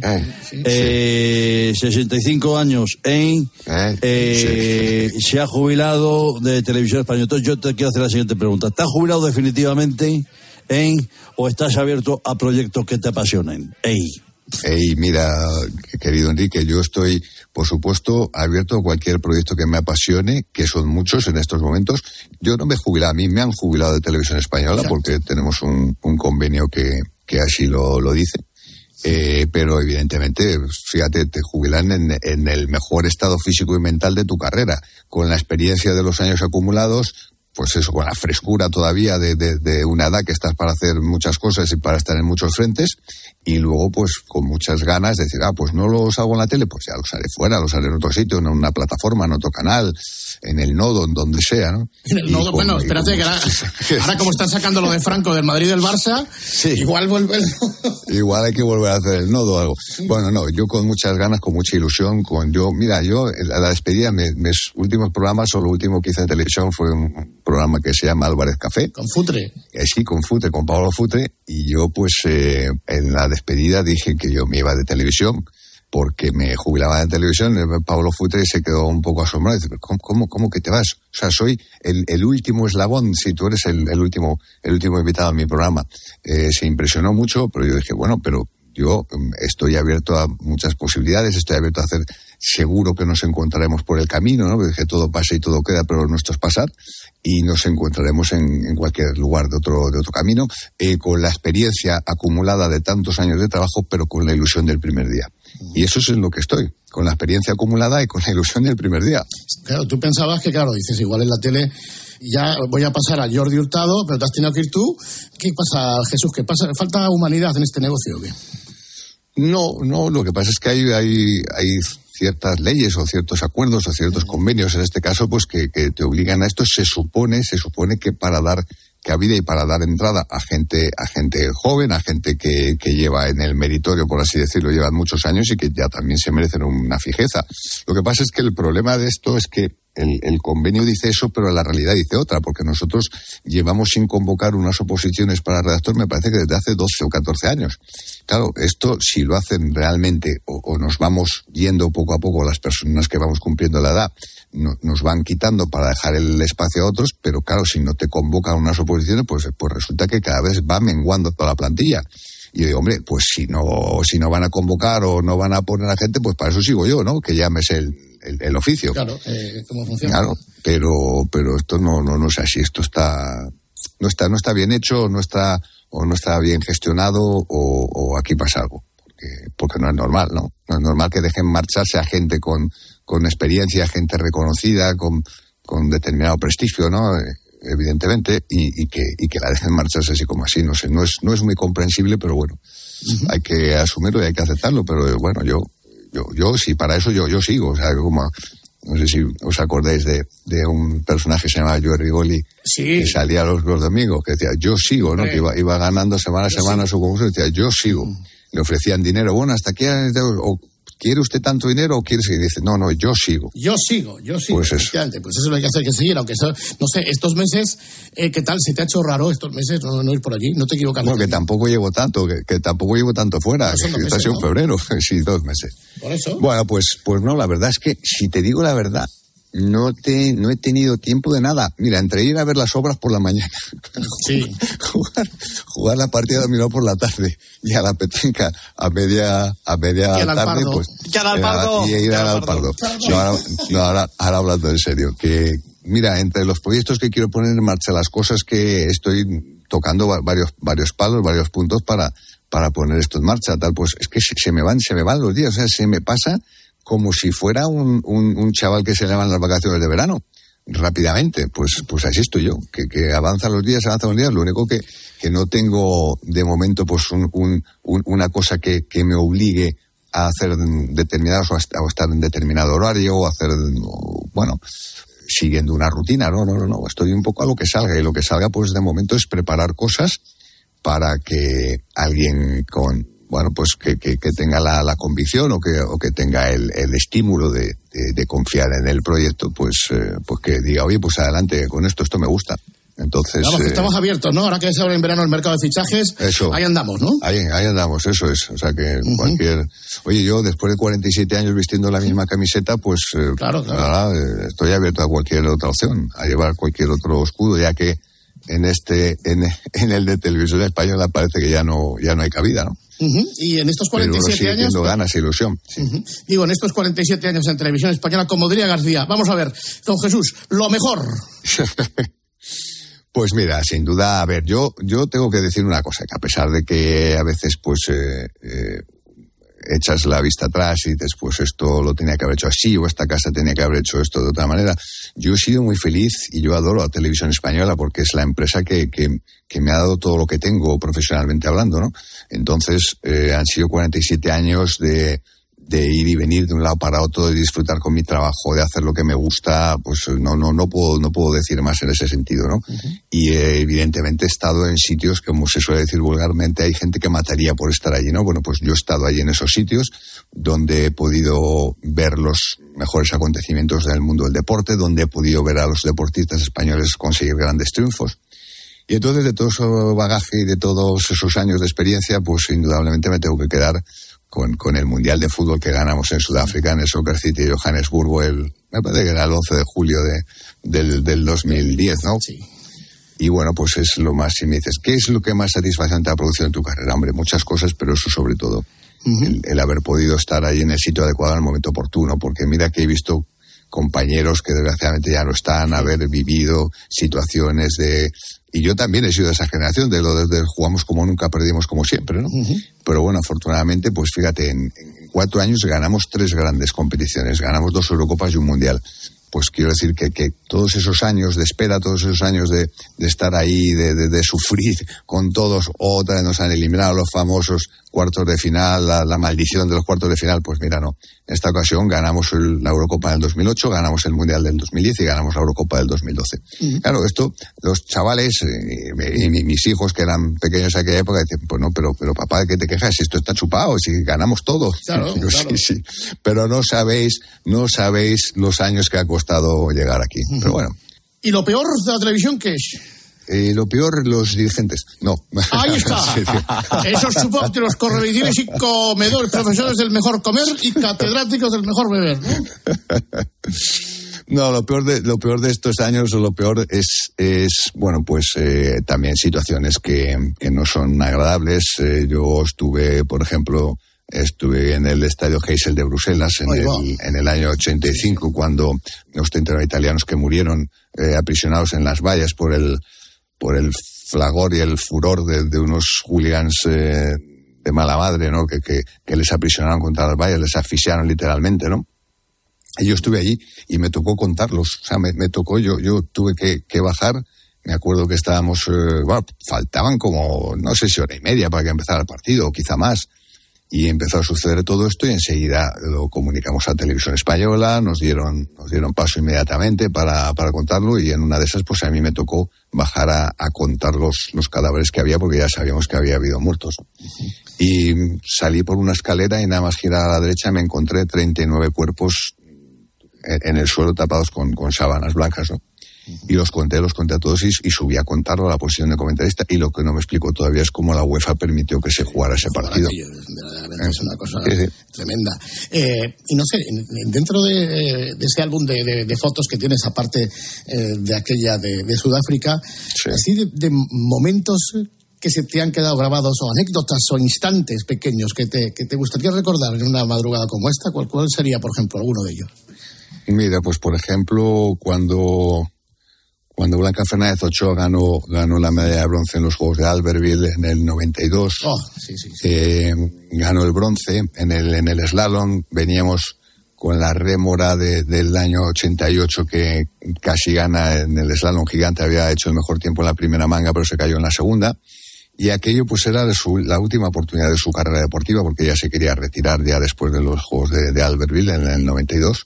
65 años se ha jubilado de Televisión Española. Entonces yo te quiero hacer la siguiente pregunta: ¿estás jubilado definitivamente o estás abierto a proyectos que te apasionen? Mira, querido Enrique, yo estoy, por supuesto, abierto a cualquier proyecto que me apasione, que son muchos en estos momentos. Yo no me he jubilado, a mí me han jubilado de Televisión Española. Exacto. Porque tenemos un convenio que así lo dice. Pero evidentemente, fíjate, te jubilan en el mejor estado físico y mental de tu carrera, con la experiencia de los años acumulados, pues eso, con la frescura todavía de una edad que estás para hacer muchas cosas y para estar en muchos frentes, y luego pues con muchas ganas de decir, pues no los hago en la tele, pues ya los haré fuera, los haré en otro sitio, en una plataforma, en otro canal, en el Nodo, en donde sea, ¿no? En el Nodo, bueno, espérate, que ahora como están sacando lo de Franco del Madrid y del Barça, sí. Igual Igual hay que volver a hacer el Nodo o algo. Bueno, no, yo con muchas ganas, con mucha ilusión, a la despedida, mis últimos programas, o lo último que hice en televisión fue un programa que se llama Álvarez Café. Con Futre. Sí, con Futre, con Pablo Futre, y yo pues en la despedida dije que yo me iba de televisión, porque me jubilaba de televisión. Pablo Futre se quedó un poco asombrado, dice, ¿cómo que te vas? O sea, soy el último eslabón, si tú eres el último invitado a mi programa. Se impresionó mucho, pero yo dije, bueno, pero yo estoy abierto a muchas posibilidades, estoy abierto a hacer, seguro que nos encontraremos por el camino, ¿no? Porque todo pasa y todo queda, pero nuestro es pasar, y nos encontraremos en cualquier lugar de otro camino, con la experiencia acumulada de tantos años de trabajo, pero con la ilusión del primer día. Y eso es en lo que estoy, con la experiencia acumulada y con la ilusión del primer día. Claro, tú pensabas que, dices, igual en la tele ya voy a pasar a Jordi Hurtado, pero te has tenido que ir tú. ¿Qué pasa, Jesús? ¿Qué pasa? ¿Falta humanidad en este negocio o qué? No, lo que pasa es que hay ciertas leyes o ciertos acuerdos o ciertos convenios, en este caso, pues que te obligan a esto. Se supone que para dar cabida y para dar entrada a gente joven, a gente que lleva en el meritorio, por así decirlo, llevan muchos años y que ya también se merecen una fijeza. Lo que pasa es que el problema de esto es que el convenio dice eso, pero la realidad dice otra, porque nosotros llevamos sin convocar unas oposiciones para redactor, me parece que desde hace 12 o 14 años. Claro, esto si lo hacen realmente o nos vamos yendo poco a poco, las personas que vamos cumpliendo la edad, nos van quitando para dejar el espacio a otros, pero claro, si no te convocan unas oposiciones, pues resulta que cada vez va menguando toda la plantilla. Y yo digo, hombre, pues si no van a convocar o no van a poner a gente, pues para eso sigo yo, ¿no? Que llames el oficio. Claro, ¿cómo funciona? Claro, pero esto no es así, esto no está bien hecho, no está bien gestionado, o aquí pasa algo, porque no es normal, ¿no? No es normal que dejen marcharse a gente con experiencia, gente reconocida, con determinado prestigio, ¿no? Evidentemente, y que la dejen marcharse así como así, no sé, no es muy comprensible, pero bueno, hay que asumirlo y hay que aceptarlo, pero bueno, yo sí, para eso yo sigo, o sea, como, no sé si os acordáis de un personaje que se llamaba Joe Rigoli, sí, que salía los domingos, que decía, yo sigo, ¿no? Que iba ganando semana a semana su concurso, decía, yo sigo. Le ofrecían dinero, bueno, hasta aquí, o ¿quiere usted tanto dinero o quiere seguir? Dice, no, yo sigo. Yo sigo. Pues eso. Pues eso lo hay que hacer, que seguir, aunque eso, no sé, estos meses, ¿qué tal? ¿Se te ha hecho raro estos meses no ir por allí? No te equivocas. No, que tampoco llevo tanto, que tampoco llevo tanto fuera. No, que está sido en febrero, sí, 2 meses. ¿Por eso? Bueno, pues no, la verdad es que, si te digo la verdad, no he tenido tiempo de nada. Mira, entre ir a ver las obras por la mañana, sí, jugar la partida de dominó por la tarde y a la petanca a media tarde, pues y ir al Pardo. Ahora hablando en serio, que mira, entre los proyectos que quiero poner en marcha, las cosas que estoy tocando varios palos, varios puntos para poner esto en marcha, tal, pues es que se me van los días, o sea, se me pasa como si fuera un chaval que se le van las vacaciones de verano. rápidamente. Pues así estoy yo, que avanzan los días, lo único que no tengo de momento pues una cosa que me obligue a hacer determinados o a estar en determinado horario o hacer, bueno, siguiendo una rutina. No, estoy un poco a lo que salga, y lo que salga pues de momento es preparar cosas para que alguien con, bueno, pues que tenga la convicción o que tenga el estímulo de confiar en el proyecto, pues que diga, oye, pues adelante con esto me gusta. Entonces, vamos, que estamos abiertos, ¿no? Ahora que se abre en verano el mercado de fichajes, eso, ahí andamos, ¿no? Ahí andamos, eso es. O sea que cualquier... Oye, yo después de 47 años vistiendo la misma camiseta, pues claro. Estoy abierto a cualquier otra opción, a llevar cualquier otro escudo, ya que en el de Televisión Española parece que ya no hay cabida, ¿no? Y en estos 47 años... Teniendo ganas e ilusión. Sí. Digo, en estos 47 años en Televisión Española, como diría García, vamos a ver, don Jesús, lo mejor... Pues mira, sin duda, a ver, yo tengo que decir una cosa, que a pesar de que a veces pues echas la vista atrás y dices, pues esto lo tenía que haber hecho así, o esta casa tenía que haber hecho esto de otra manera, yo he sido muy feliz y yo adoro a Televisión Española porque es la empresa que me ha dado todo lo que tengo profesionalmente hablando, ¿no? Entonces, han sido 47 años de ir y venir de un lado para otro, de disfrutar con mi trabajo, de hacer lo que me gusta, pues no puedo decir más en ese sentido, ¿no? Y evidentemente he estado en sitios, como se suele decir vulgarmente, hay gente que mataría por estar allí, ¿no? Bueno, pues yo he estado allí en esos sitios donde he podido ver los mejores acontecimientos del mundo del deporte, donde he podido ver a los deportistas españoles conseguir grandes triunfos. Y entonces, de todo ese bagaje y de todos esos años de experiencia, pues indudablemente me tengo que quedar con el Mundial de Fútbol que ganamos en Sudáfrica, en el Soccer City de Johannesburgo, me parece que era el 11 de julio del 2010, ¿no? Sí. Y bueno, pues es lo más, si me dices, ¿qué es lo que más satisfacción te ha producido en tu carrera? Hombre, muchas cosas, pero eso sobre todo, el haber podido estar ahí en el sitio adecuado en el momento oportuno, porque mira que he visto compañeros que desgraciadamente ya no están, haber vivido situaciones y yo también he sido de esa generación, de jugamos como nunca, perdimos como siempre, ¿no? Pero bueno, afortunadamente, pues fíjate, en 4 años ganamos 3 grandes competiciones, ganamos 2 Eurocopas y un Mundial. Pues quiero decir que todos esos años de espera, todos esos años de estar ahí, de sufrir con todos, otra vez nos han eliminado los famosos cuartos de final, la maldición de los cuartos de final, pues mira, no. En esta ocasión ganamos la Eurocopa del 2008, ganamos el Mundial del 2010 y ganamos la Eurocopa del 2012. Claro, esto, los chavales y mis hijos que eran pequeños en aquella época, dicen, pues no, pero papá, ¿de qué te quejas? Esto está chupado, si ganamos todo. Claro, yo, claro. Sí. Pero no sabéis los años que ha costado llegar aquí. Pero bueno. ¿Y lo peor de la televisión qué es? Lo peor, los dirigentes. No. Ahí está. Esos supongo que los correveidores y comedores, profesores del mejor comer y catedráticos del mejor beber, ¿no? No, lo peor de estos años, lo peor es bueno, pues también situaciones que no son agradables. Yo estuve, por ejemplo, en el estadio Heysel de Bruselas en el año 85, cuando los 39 italianos que murieron aprisionados en las vallas por el flagor y el furor de unos hooligans de mala madre, ¿no? Que les aprisionaron contra las vallas, les asfixiaron literalmente, ¿no? Y yo estuve allí y me tocó contarlos, o sea, me tocó, yo tuve que bajar. Me acuerdo que estábamos, faltaban como, no sé si hora y media para que empezara el partido, o quizá más. Y empezó a suceder todo esto y enseguida lo comunicamos a Televisión Española, nos dieron paso inmediatamente para contarlo, y en una de esas pues a mí me tocó bajar a contar los cadáveres que había, porque ya sabíamos que había habido muertos. Y salí por una escalera y nada más girar a la derecha me encontré 39 cuerpos en el suelo tapados con sábanas blancas, ¿no? Y los conté a todos y subí a contarlo a la posición de comentarista, y lo que no me explico todavía es cómo la UEFA permitió que se jugara ese partido. Es una cosa tremenda. Y no sé, dentro de ese álbum de fotos que tienes, aparte de aquella de Sudáfrica, así de momentos que se te han quedado grabados, o anécdotas o instantes pequeños que te gustaría recordar en una madrugada como esta, ¿cuál sería, por ejemplo, alguno de ellos? Mira, pues por ejemplo, cuando Blanca Fernández Ochoa ganó la medalla de bronce en los Juegos de Albertville en el 92. Sí. Ganó el bronce en el slalom. Veníamos con la rémora del año 88 que casi gana en el slalom gigante, había hecho el mejor tiempo en la primera manga, pero se cayó en la segunda. Y aquello pues era la última oportunidad de su carrera deportiva, porque ella se quería retirar ya después de los Juegos de Albertville en el 92.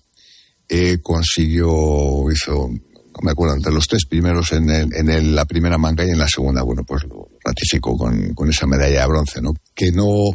Hizo, no me acuerdo, entre los 3 primeros en la primera manga y en la segunda, bueno, pues lo ratificó con esa medalla de bronce, ¿no? Que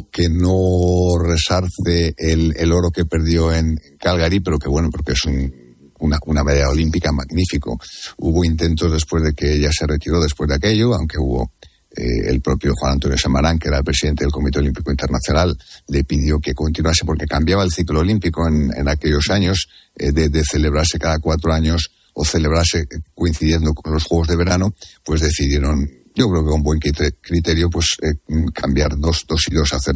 no resarce el oro que perdió en Calgary, pero que bueno, porque es una medalla olímpica magnífico. Hubo intentos después de que ella se retiró después de aquello, aunque hubo el propio Juan Antonio Samarán, que era el presidente del Comité Olímpico Internacional, le pidió que continuase porque cambiaba el ciclo olímpico en aquellos años, de celebrarse cada 4 años o celebrarse coincidiendo con los Juegos de Verano, pues decidieron, yo creo que con buen criterio, pues cambiar 2 y 2, hacer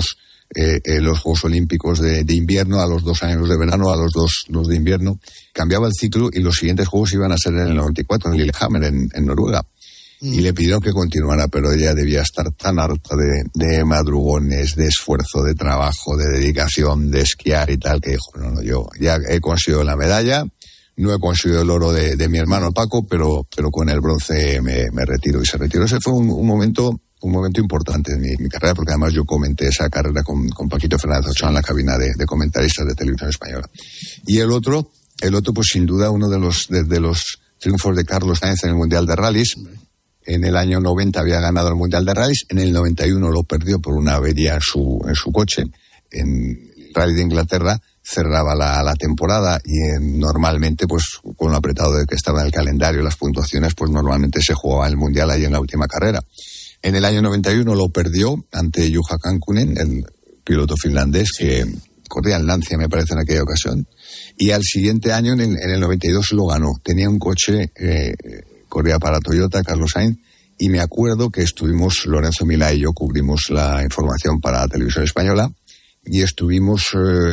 los Juegos Olímpicos de invierno a los 2 años de verano, a los 2 de invierno. Cambiaba el ciclo y los siguientes Juegos iban a ser en el 94, en Lillehammer, en Noruega. Y le pidieron que continuara, pero ella debía estar tan harta de madrugones, de esfuerzo, de trabajo, de dedicación, de esquiar y tal, que dijo, no, yo ya he conseguido la medalla, no he conseguido el oro de mi hermano Paco, pero con el bronce me retiro. Y se retiró. Ese fue un momento importante en mi carrera, porque además yo comenté esa carrera con Paquito Fernández Ochoa en la cabina de comentaristas de Televisión Española. Y el otro, pues sin duda, uno de los triunfos de Carlos Sainz en el Mundial de Rallys. En el año 90 había ganado el Mundial de Rallys, en el 91 lo perdió por una avería en su coche. En el Rally de Inglaterra cerraba la temporada y normalmente, pues con lo apretado de que estaba en el calendario, las puntuaciones, pues normalmente se jugaba el Mundial ahí en la última carrera. En el año 91 lo perdió ante Juha Kankkunen, el piloto finlandés que corría en Lancia, me parece, en aquella ocasión. Y al siguiente año, en el 92, lo ganó. Tenía un coche... corría para Toyota, Carlos Sainz, y me acuerdo que estuvimos, Lorenzo Milá y yo cubrimos la información para Televisión Española, y estuvimos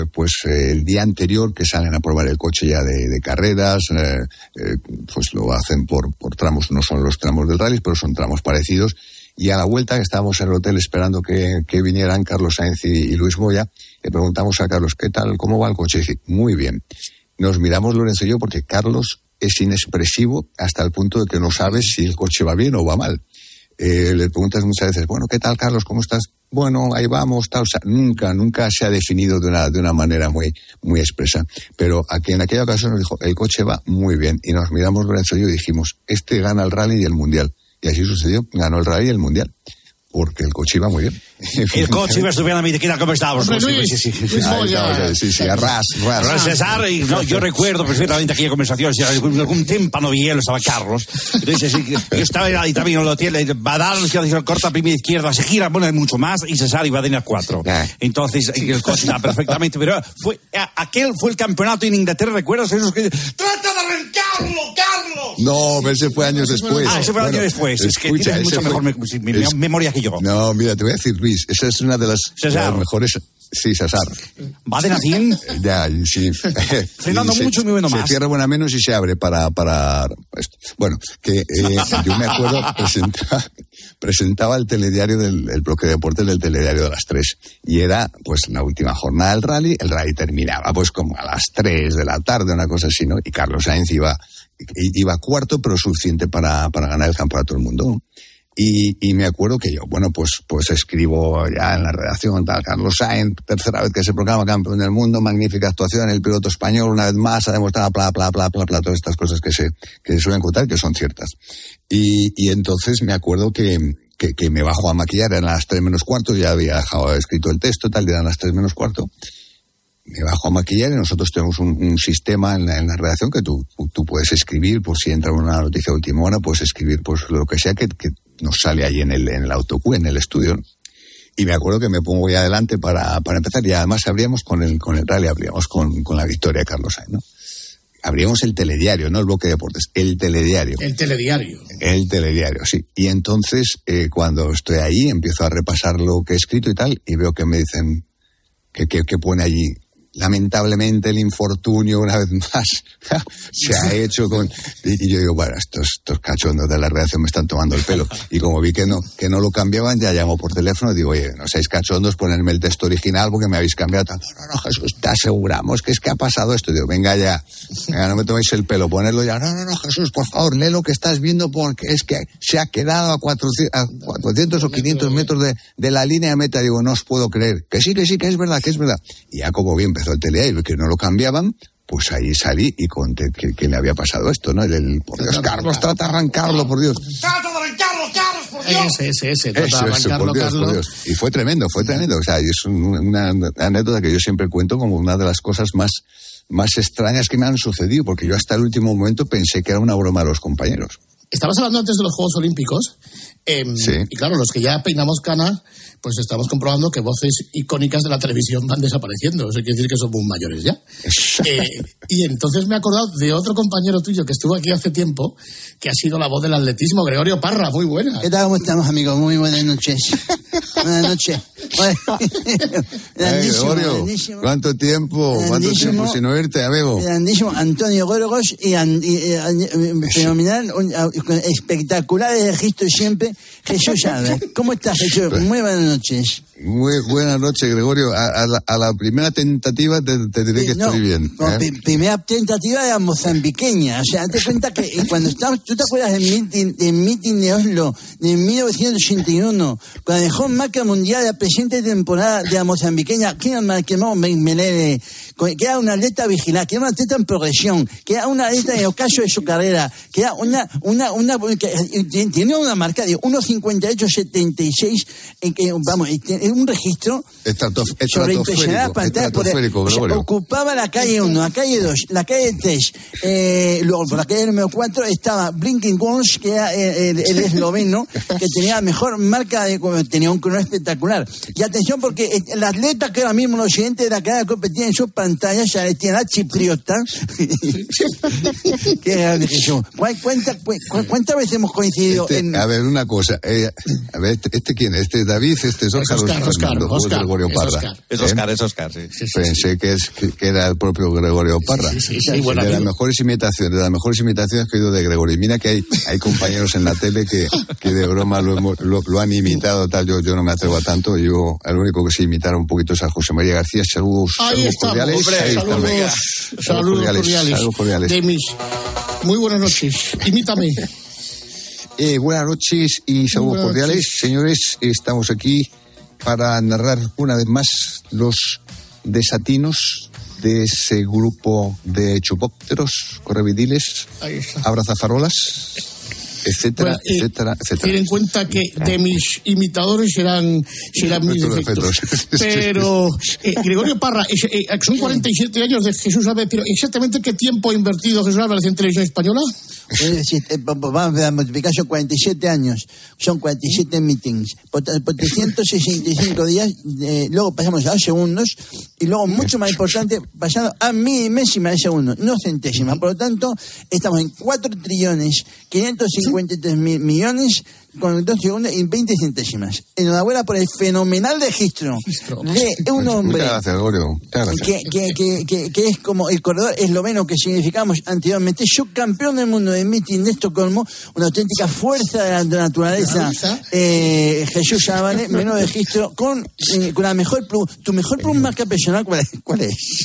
el día anterior que salen a probar el coche ya de carreras, pues lo hacen por tramos, no son los tramos del rally, pero son tramos parecidos, y a la vuelta que estábamos en el hotel esperando que vinieran Carlos Sainz y Luis Moya, le preguntamos a Carlos, ¿qué tal, cómo va el coche? Y dice, muy bien. Nos miramos Lorenzo y yo porque Carlos es inexpresivo hasta el punto de que no sabes si el coche va bien o va mal. Le preguntas muchas veces, bueno, ¿qué tal, Carlos? ¿Cómo estás? Bueno, ahí vamos, tal. O sea, nunca se ha definido de una manera muy, muy expresa. Pero en aquella ocasión nos dijo, el coche va muy bien. Y nos miramos Lorenzo y yo y dijimos, gana el rally y el mundial. Y así sucedió, ganó el rally y el mundial. Porque el coche iba muy bien. El coche iba estupendamente. ¿Cómo estábamos? Sí, a ras. César, y no, yo recuerdo perfectamente aquella conversación. En algún témpano de hielo estaba Carlos. Entonces, yo estaba ahí también en el hotel. Badal, corta primera izquierda, se gira, bueno, mucho más, y César iba a tener 4. Entonces, el coche estaba perfectamente. Pero aquel fue el campeonato en Inglaterra, ¿recuerdas? Esos que... ¡Trata de arrancarlo, Carlos! No, pero ese fue años después. Ese fue años después. Es que tienes mucho mejor memoria que yo. No, mira, te voy a decir, Luis, esa es una de las mejores... Sí, César. ¿Va de nacín? Ya, sí. Frenando mucho y moviendo más. Se cierra buena menos y se abre para... Bueno, que yo me acuerdo, presentaba el telediario el bloque de deportes del telediario de las 3. Y era, pues, la última jornada del rally. El rally terminaba, pues, como a las 3 de la tarde, una cosa así, ¿no? Y Carlos Sainz iba cuarto, pero suficiente para ganar el campeonato del mundo. Y me acuerdo que yo, bueno, pues escribo ya en la redacción, tal, Carlos Sainz, tercera vez que se proclama campeón del mundo, magnífica actuación, el piloto español, una vez más, ha demostrado, bla, todas estas cosas que se suelen contar, que son ciertas. Y entonces me acuerdo que me bajo a maquillar, eran las 3 menos cuarto, ya había dejado escrito el texto, tal, eran las 3 menos cuarto. Me bajo a maquillar y nosotros tenemos un sistema en la redacción que tú puedes escribir, por si entra una noticia de última hora, puedes escribir pues lo que sea que nos sale ahí en el autocue, en el estudio, ¿no? Y me acuerdo que me pongo ahí adelante para empezar, y además abríamos con el rally, abríamos con la victoria de Carlos Sainz, ¿no? Abríamos el telediario, no el bloque de deportes, el telediario. El telediario. El telediario, sí. Y entonces, cuando estoy ahí, empiezo a repasar lo que he escrito y tal, y veo que me dicen que pone allí lamentablemente el infortunio una vez más se ha hecho con... Y yo digo, bueno, estos cachondos de la redacción me están tomando el pelo. Y como vi que no lo cambiaban, ya llamo por teléfono y digo, oye, no seáis cachondos, ponerme el texto original porque me habéis cambiado. No, Jesús, te aseguramos que es que ha pasado esto. Y digo, venga, no me toméis el pelo, ponerlo ya. No, Jesús, por favor, lee lo que estás viendo porque es que se ha quedado a 400 o 500 metros de la línea de meta. Digo, no os puedo creer. Que sí, que es verdad. Y ya como bien empezó el telediario y que no lo cambiaban, pues ahí salí y conté que le había pasado esto, ¿no? Por Dios, Carlos, trata de arrancarlo, por Dios. ¡Trata de arrancarlo, Carlos, por Dios! Ese, trata de arrancarlo, Carlos. Por Dios. Y fue tremendo. O sea, es una anécdota que yo siempre cuento como una de las cosas más extrañas que me han sucedido, porque yo hasta el último momento pensé que era una broma de los compañeros. Estabas hablando antes de los Juegos Olímpicos, sí. Y claro, los que ya peinamos cana, pues estamos comprobando que voces icónicas de la televisión van desapareciendo. Eso quiere decir que somos mayores ya. Y entonces me he acordado de otro compañero tuyo que estuvo aquí hace tiempo, que ha sido la voz del atletismo, Gregorio Parra. Muy buena. ¿Qué tal? ¿Cómo estamos, amigos? Muy buenas noches. Buenas noches. Gregorio, ¿cuánto tiempo sin oírte, amigo? Grandísimo, Antonio Gorgos y fenomenal, espectacular el registro siempre. Jesús Álvarez. ¿Cómo estás, Jesús? Muy buenas noches. Muy buenas noches, Gregorio. A la primera tentativa te diré que estoy bien. Primera tentativa era mozambiqueña. O sea, date cuenta que cuando estábamos... ¿Tú te acuerdas del meeting de Oslo de 1981? Cuando dejó marca mundial la presente temporada de la mozambiqueña, que era una atleta vigilada, que era una atleta en progresión, que era una atleta en el ocaso de su carrera, que era que tenía una marca de 1.58.76, vamos, un registro sobre impresionada pantalla. Ocupaba la calle 1, la calle 2, la calle 3. Luego, por la calle número 4 estaba Blinking Walsh, que era el esloveno, que tenía la mejor marca, tenía un crono espectacular. Y atención, porque el atleta que ahora mismo en Occidente de la cadena competía en sus pantallas, ya tiene la chipriota. ¿Cuántas veces hemos coincidido A ver, una cosa. A ver, ¿quién es? ¿Este es David? ¿Este es Oscar? Oscar. Gregorio Parra. Es Oscar, sí. Pensé que era el propio Gregorio Parra. Sí, bueno, de las mejores imitaciones que he oído de Gregorio. Y mira que hay compañeros en la tele que de broma lo han imitado, tal. Yo no me atrevo a tanto. Yo, el único que sé imitar un poquito es a José María García. Saludos cordiales. Saludos cordiales. Demis, muy buenas noches. Imítame. Buenas noches y saludos cordiales. Señores, estamos aquí para narrar una vez más los desatinos de ese grupo de chupópteros, correvidiles, abrazafarolas, etcétera. Ten en cuenta que de mis imitadores serán mis defectos. Pero, Gregorio Parra, son 47 años de Jesús Álvarez, pero ¿exactamente qué tiempo ha invertido Jesús Álvarez en televisión española? Vamos a multiplicar, son 47 años, son 47 meetings, por 365 días, luego pasamos a 2 segundos, y luego, mucho más importante, pasando a milésimas de segundo, no centésimas. Por lo tanto, estamos en 4.553.000.000.000 con 2 segundos y 20 centésimas. Enhorabuena por el fenomenal registro de un hombre. Muchas gracias, Gregorio. Que es como el corredor esloveno que significamos anteriormente, subcampeón del mundo de meeting de Estocolmo, una auténtica fuerza de la naturaleza. Jesús Álvarez, menos registro con la mejor tu mejor marca personal. ¿Cuál es?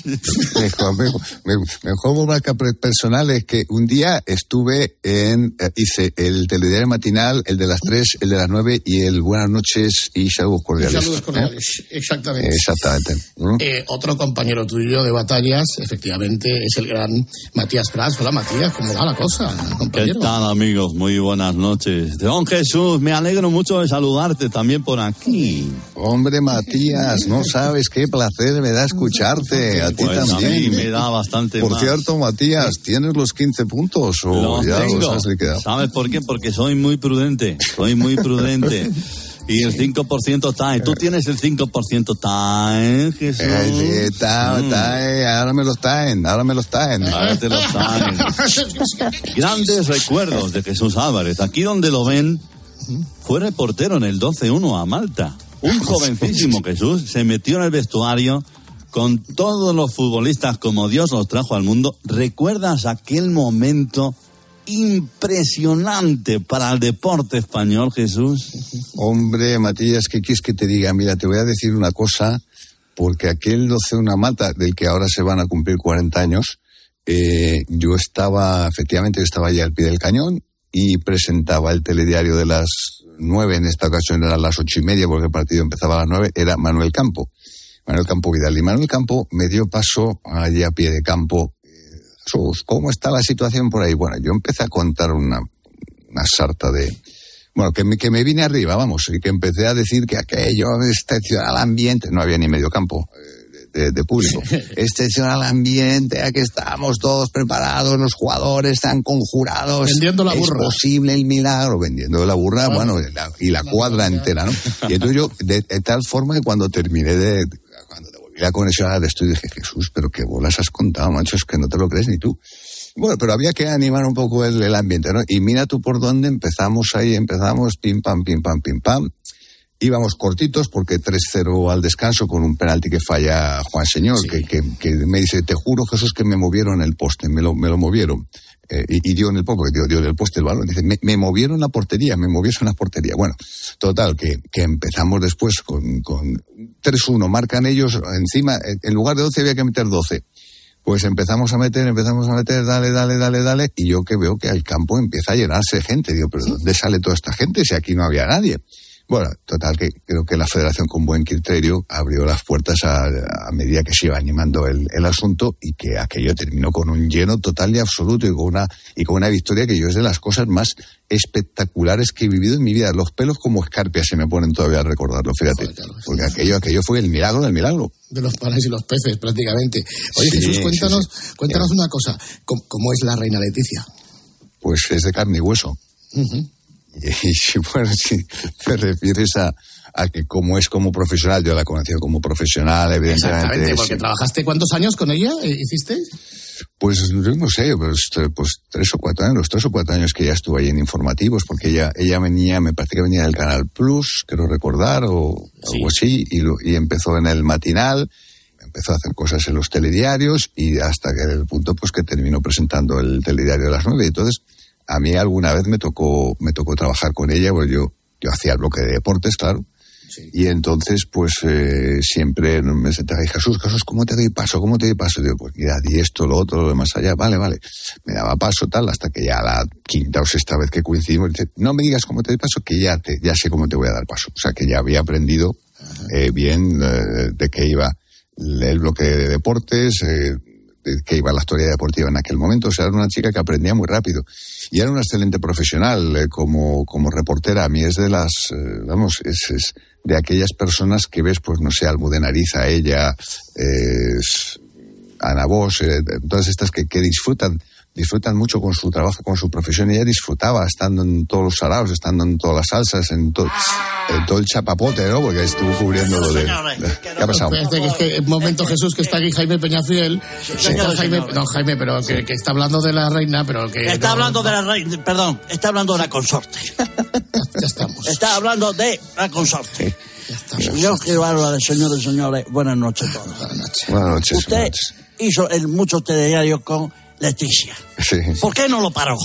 Mejor marca personal es que un día estuve hice el telediario matinal, el de las 3, el de las 9 y el Buenas noches y saludos cordiales. Saludos cordiales, exactamente. Otro compañero tuyo de batallas, efectivamente, es el gran Matías Prats. Hola, Matías, ¿cómo va la cosa, compañero? ¿Qué tal, amigos? Muy buenas noches. Don Jesús, me alegro mucho de saludarte también por aquí. Hombre, Matías, no sabes qué placer me da escucharte. A ti también. A mí me da bastante Por más. Cierto, Matías, ¿tienes los 15 puntos o ya tengo. los has liquidado? ¿Sabes por qué? Porque soy muy prudente. Y el 5% está ahí. Tú tienes el 5% está ahí, Jesús. Ahora me lo traen. Ahora te lo traen. Grandes recuerdos de Jesús Álvarez. Aquí donde lo ven, fue reportero en el 12-1 a Malta. Un jovencísimo Jesús se metió en el vestuario con todos los futbolistas como Dios los trajo al mundo. ¿Recuerdas aquel momento impresionante para el deporte español, Jesús? Hombre, Matías, ¿qué quieres que te diga? Mira, te voy a decir una cosa, porque aquel 12 una mata, del que ahora se van a cumplir 40 años, yo estaba ya al pie del cañón y presentaba el telediario de las 9, en esta ocasión eran las 8:30, porque el partido empezaba a las 9, era Manuel Campo Vidal. Y Manuel Campo me dio paso allí a pie de campo. ¿Cómo está la situación por ahí? Bueno, yo empecé a contar una sarta de... Bueno, que me vine arriba, vamos, y que empecé a decir que aquello excepcional ambiente, no había ni medio campo de público, excepcional ambiente, aquí estamos todos preparados, los jugadores están conjurados, vendiendo la burra, es posible el milagro, vendiendo la burra, bueno, y la cuadra entera, ¿no? Y entonces yo, de tal forma que cuando terminé cuando devolví la conexión al estudio, dije, Jesús, pero qué bolas has contado, macho, es que no te lo crees ni tú. Bueno, pero había que animar un poco el ambiente, ¿no? Y mira tú por dónde empezamos, pim, pam, pim, pam, pim, pam. Íbamos cortitos porque 3-0 al descanso con un penalti que falla Juan Señor, sí. que me dice, te juro, Jesús, que me movieron el poste, me lo movieron. Y dio en el poste, porque dio en el poste el balón. Dice, me movieron la portería, Bueno, total, que empezamos después con 3-1, marcan ellos, encima, en lugar de 12 había que meter 12. Pues empezamos a meter, dale, y yo que veo que el campo empieza a llenarse de gente. Digo, ¿pero dónde sale toda esta gente si aquí no había nadie? Bueno, total, que creo que la Federación, con buen criterio, abrió las puertas a medida que se iba animando el asunto, y que aquello terminó con un lleno total y absoluto, y con una victoria que yo es de las cosas más espectaculares que he vivido en mi vida. Los pelos como escarpias se me ponen todavía a recordarlo, fíjate. Joder, claro, porque aquello fue el milagro del milagro. De los panes y los peces, prácticamente. Oye, sí, Jesús, cuéntanos una cosa. ¿Cómo es la reina Leticia? Pues es de carne y hueso. Uh-huh. Y bueno, si te refieres a que cómo es como profesional, yo la he conocido como profesional, evidentemente. Exactamente, porque ¿trabajaste cuñántos años con ella? ¿Hiciste? Pues no sé, pues 3 o 4 años que ya estuve ahí en informativos, porque ella venía, me parece que venía del Canal Plus, quiero recordar, o sí, algo así, y empezó en el matinal, empezó a hacer cosas en los telediarios, y hasta que el punto pues que terminó presentando el telediario de las 9, y entonces a mí alguna vez me tocó trabajar con ella, pues yo hacía el bloque de deportes, claro. Sí. Y entonces, pues, siempre me sentaba y Jesús, ¿cómo te doy paso? Digo, pues mira, di esto, lo otro, lo demás allá, vale. Me daba paso, tal, hasta que ya la 5ª o 6ª vez que coincidimos, dice, no me digas cómo te doy paso, que ya sé cómo te voy a dar paso. O sea, que ya había aprendido bien de qué iba el bloque de deportes, de qué iba la actualidad deportiva en aquel momento. O sea, era una chica que aprendía muy rápido. Y era una excelente profesional como reportera. A mí es de las, es de aquellas personas que ves, pues no sé, Almudena Ariza, ella, Ana Bosch, todas estas que disfrutan mucho con su trabajo, con su profesión. Ella disfrutaba estando en todos los saraos, estando en todas las salsas, en todo el chapapote, ¿no? Porque estuvo cubriendo lo de... ¿Qué ha pasado? Es que el momento, Jesús, que está aquí Jaime Peñafiel. Sí. Jaime, pero que está hablando de la reina, pero que... Está hablando de la reina, perdón, está hablando de la consorte. Ya estamos. Está hablando de la consorte. Ya estamos. Yo quiero hablar de señores. Buenas noches a todos. Buenas noches. Usted hizo muchos telediarios con Leticia. Sí. ¿Por qué no lo paró?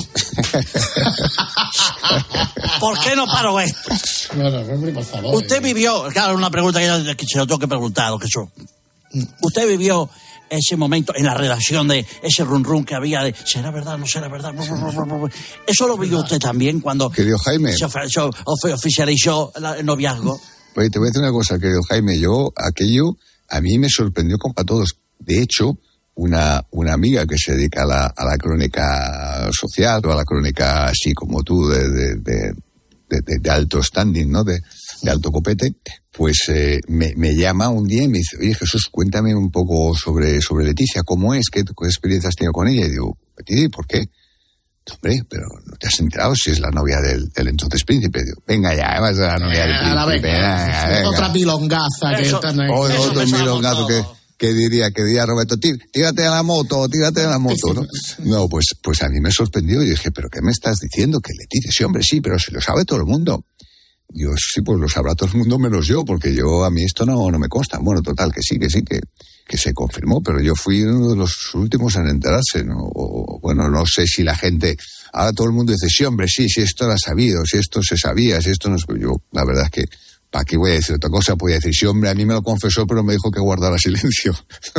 ¿Por qué no paró esto? No, por favor. Usted vivió, claro, una pregunta que se lo tengo que preguntar, Jesús. Usted vivió ese momento en la redacción de ese run que había de ¿será verdad, no será verdad? ¿Eso lo vivió usted también cuando querido Jaime se oficializó el noviazgo? Oye, te voy a decir una cosa, querido Jaime, aquello a mí me sorprendió como a todos. De hecho, una amiga que se dedica a la crónica social, o a la crónica así como tú, de alto standing, ¿no? De alto copete, pues me llama un día y me dice, oye, Jesús, cuéntame un poco sobre Leticia, ¿cómo es? ¿Qué experiencia has tenido con ella? Y digo, ¿por qué? Hombre, pero no te has enterado si es la novia del entonces príncipe. Digo, venga ya, vas a la novia del príncipe. Venga. Otra milongaza. Otro milongazo que diría Roberto, tírate a la moto, ¿no? No, pues a mí me sorprendió y dije, ¿pero qué me estás diciendo? Que Leticia, sí, hombre, sí, pero si lo sabe todo el mundo. Dios, sí, pues lo sabrá todo el mundo menos yo, porque a mí esto no me consta. Bueno, total, que sí, que que se confirmó, pero yo fui uno de los últimos en enterarse, ¿no? O, bueno, no sé si la gente, ahora todo el mundo dice, sí, hombre, sí, esto era sabido, si esto se sabía, si esto no. Yo, la verdad es que, ¿para qué voy a decir otra cosa? Podía decir, sí, hombre, a mí me lo confesó, pero me dijo que guardara silencio.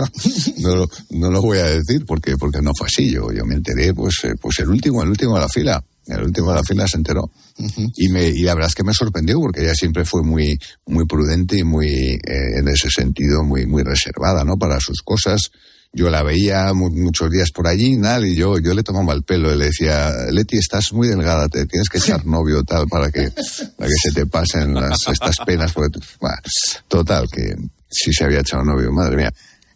no lo voy a decir porque no fue así. Yo me enteré, pues el último de la fila. El último de la fila se enteró. Uh-huh. Y la verdad es que me sorprendió porque ella siempre fue muy, muy prudente y muy, en ese sentido, muy, muy reservada, ¿no? Para sus cosas. Yo la veía muchos días por allí, y yo le tomaba el pelo y le decía, Leti, estás muy delgada, te tienes que echar novio, tal, para que se te pasen estas penas. Porque, bueno, total, que sí se había echado novio, madre mía.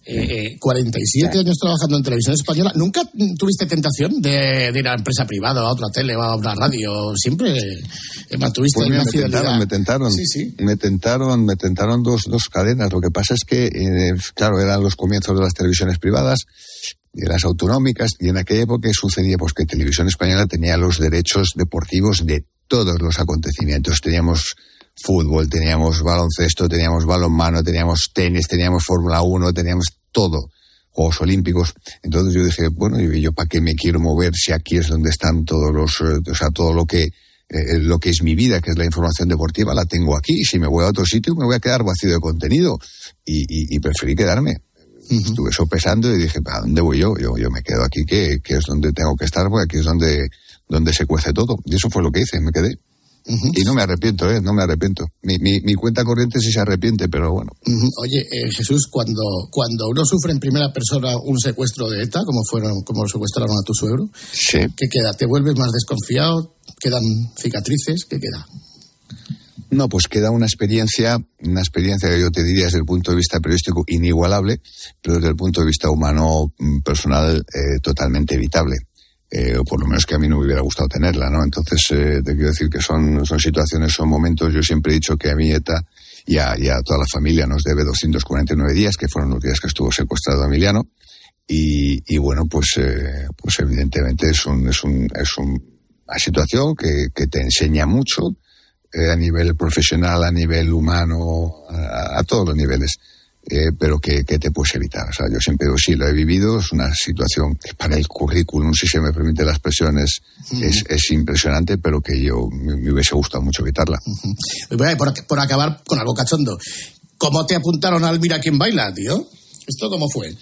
47 años trabajando en televisión española. ¿Nunca tuviste tentación de ir a una empresa privada, a otra tele, a una radio? Siempre mantuviste pues una fidelidad. Me tentaron. Sí. Me tentaron dos cadenas. Lo que pasa es que, claro, eran los comienzos de las televisiones privadas, de las autonómicas, y en aquella época sucedía pues que Televisión Española tenía los derechos deportivos de todos los acontecimientos. Teníamos fútbol, teníamos baloncesto, teníamos balonmano, teníamos tenis, teníamos Fórmula 1, teníamos todo, Juegos Olímpicos. Entonces yo dije, bueno, ¿y yo para qué me quiero mover si aquí es donde están todos los, todo lo que es mi vida, que es la información deportiva, la tengo aquí, y si me voy a otro sitio me voy a quedar vacío de contenido, y preferí quedarme. Uh-huh. Estuve sopesando y dije, ¿a dónde voy yo? Yo me quedo aquí, que es donde tengo que estar, porque aquí es donde se cuece todo. Y eso fue lo que hice, me quedé. Uh-huh. Y no me arrepiento, no me arrepiento. Mi cuenta corriente sí se arrepiente, pero bueno. Uh-huh. Oye, Jesús, cuando uno sufre en primera persona un secuestro de ETA, como secuestraron a tu suegro, sí. ¿Qué queda? ¿Te vuelves más desconfiado? ¿Quedan cicatrices? ¿Qué queda? No, pues queda una experiencia que yo te diría desde el punto de vista periodístico inigualable, pero desde el punto de vista humano, personal, totalmente evitable. O por lo menos que a mí no me hubiera gustado tenerla, ¿no? Entonces, te quiero decir que son situaciones, son momentos. Yo siempre he dicho que a mi ETA y a toda la familia nos debe 249 días, que fueron los días que estuvo secuestrado Emiliano. Y bueno, pues evidentemente es una situación que te enseña mucho, a nivel profesional, a nivel humano, a todos los niveles. Pero que te puedes evitar. O sea, yo siempre digo, sí, lo he vivido, es una situación que para el currículum, si se me permite la expresión, es impresionante, pero que yo me hubiese gustado mucho evitarla. Por acabar con algo cachondo, ¿cómo te apuntaron al Mira quién baila, tío? ¿Esto cómo fue?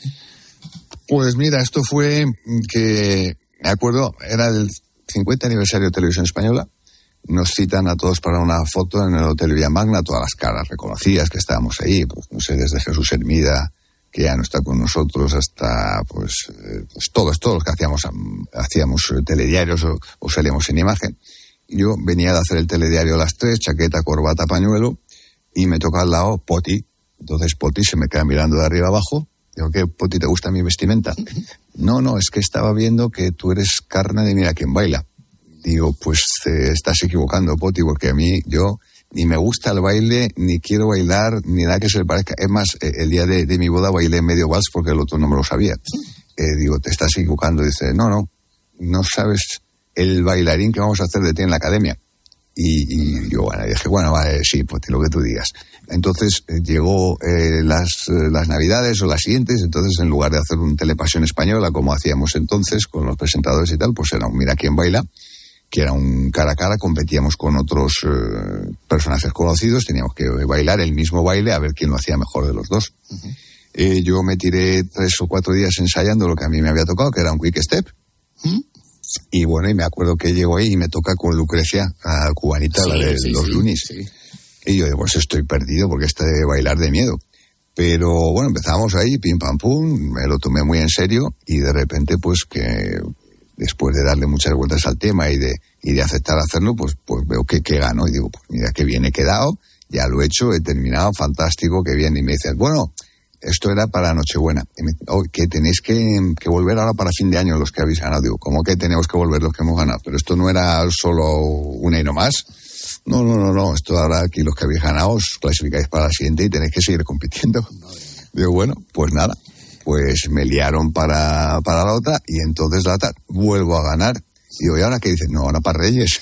Pues mira, esto fue que, me acuerdo, era el 50 aniversario de Televisión Española. Nos citan a todos para una foto en el Hotel Vía Magna, todas las caras reconocidas que estábamos ahí, pues no sé, desde Jesús Hermida, que ya no está con nosotros, hasta pues todos los que hacíamos telediarios o salíamos en imagen. Yo venía de hacer el telediario a las 3, chaqueta, corbata, pañuelo, y me toca al lado Poti. Entonces Poti se me queda mirando de arriba abajo. Digo, ¿qué, Poti, te gusta mi vestimenta? No, es que estaba viendo que tú eres carne de Mira quién baila. Digo, pues te estás equivocando, Poti, porque a mí, yo ni me gusta el baile, ni quiero bailar, ni nada que se le parezca. Es más, el día de mi boda bailé medio vals porque el otro no me lo sabía. Digo, te estás equivocando. Dice, no sabes el bailarín que vamos a hacer de ti en la academia. Y yo, dije, vale, sí, Poti, lo que tú digas. Entonces llegó las Navidades o las siguientes, entonces en lugar de hacer un Telepasión Española como hacíamos entonces con los presentadores y tal, pues era un Mira quién baila, que era un cara a cara, competíamos con otros personajes conocidos, teníamos que bailar el mismo baile a ver quién lo hacía mejor de los dos. Uh-huh. Yo me tiré 3 o 4 días ensayando lo que a mí me había tocado, que era un quick step. Uh-huh. Y bueno, y me acuerdo que llego ahí y me toca con Lucrecia, a cubanita, la de los Lunis. Sí. Y yo digo, pues estoy perdido porque este de bailar de miedo. Pero bueno, empezamos ahí, pim pam pum, me lo tomé muy en serio y de repente pues que después de darle muchas vueltas al tema y de aceptar hacerlo, pues veo que gano y digo, pues mira qué bien he quedado, ya lo he hecho, he terminado, fantástico, qué bien. Y me dicen, bueno, esto era para Nochebuena. Y me dicen, que tenéis que volver ahora para fin de año los que habéis ganado. Digo, ¿cómo que tenemos que volver los que hemos ganado? Pero esto no era solo una y no más. No, esto ahora aquí los que habéis ganado os clasificáis para la siguiente y tenéis que seguir compitiendo. Digo, bueno, pues nada, pues me liaron para la otra y entonces la otra vuelvo a ganar. Digo, ¿y ahora qué dicen? No, ahora para Reyes.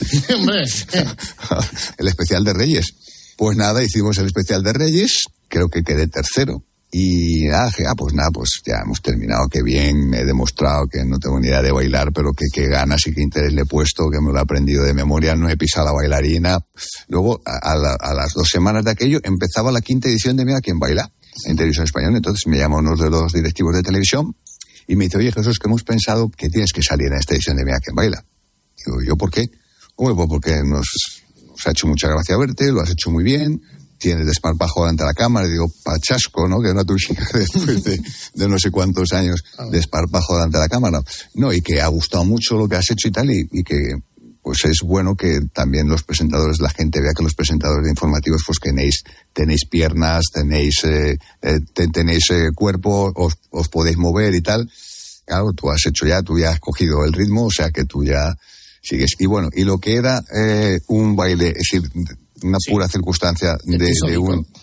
El especial de Reyes. Pues nada, hicimos el especial de Reyes, creo que quedé tercero. Y pues ya hemos terminado, qué bien, me he demostrado que no tengo ni idea de bailar, pero que qué ganas y qué interés le he puesto, que me lo he aprendido de memoria, no he pisado la bailarina. Luego, a las 2 semanas de aquello, empezaba la 5ª edición de Mira quién baila, en Televisión Española. Entonces me llama uno de los directivos de televisión y me dice, oye Jesús, que hemos pensado que tienes que salir en esta edición de Mira quién baila. Digo, ¿yo por qué? Pues porque nos ha hecho mucha gracia verte, lo has hecho muy bien, tienes desparpajo delante de la cámara. Y digo, pachasco, ¿no? Que una tuya después de no sé cuántos años, desparpajo delante de la cámara. No, y que ha gustado mucho lo que has hecho y tal, y que pues es bueno que también los presentadores, la gente vea que los presentadores de informativos pues tenéis piernas, tenéis cuerpo, os podéis mover y tal. Claro, tú ya has cogido el ritmo, o sea que tú ya sigues. Y bueno, y lo que era un baile, es decir, una pura circunstancia de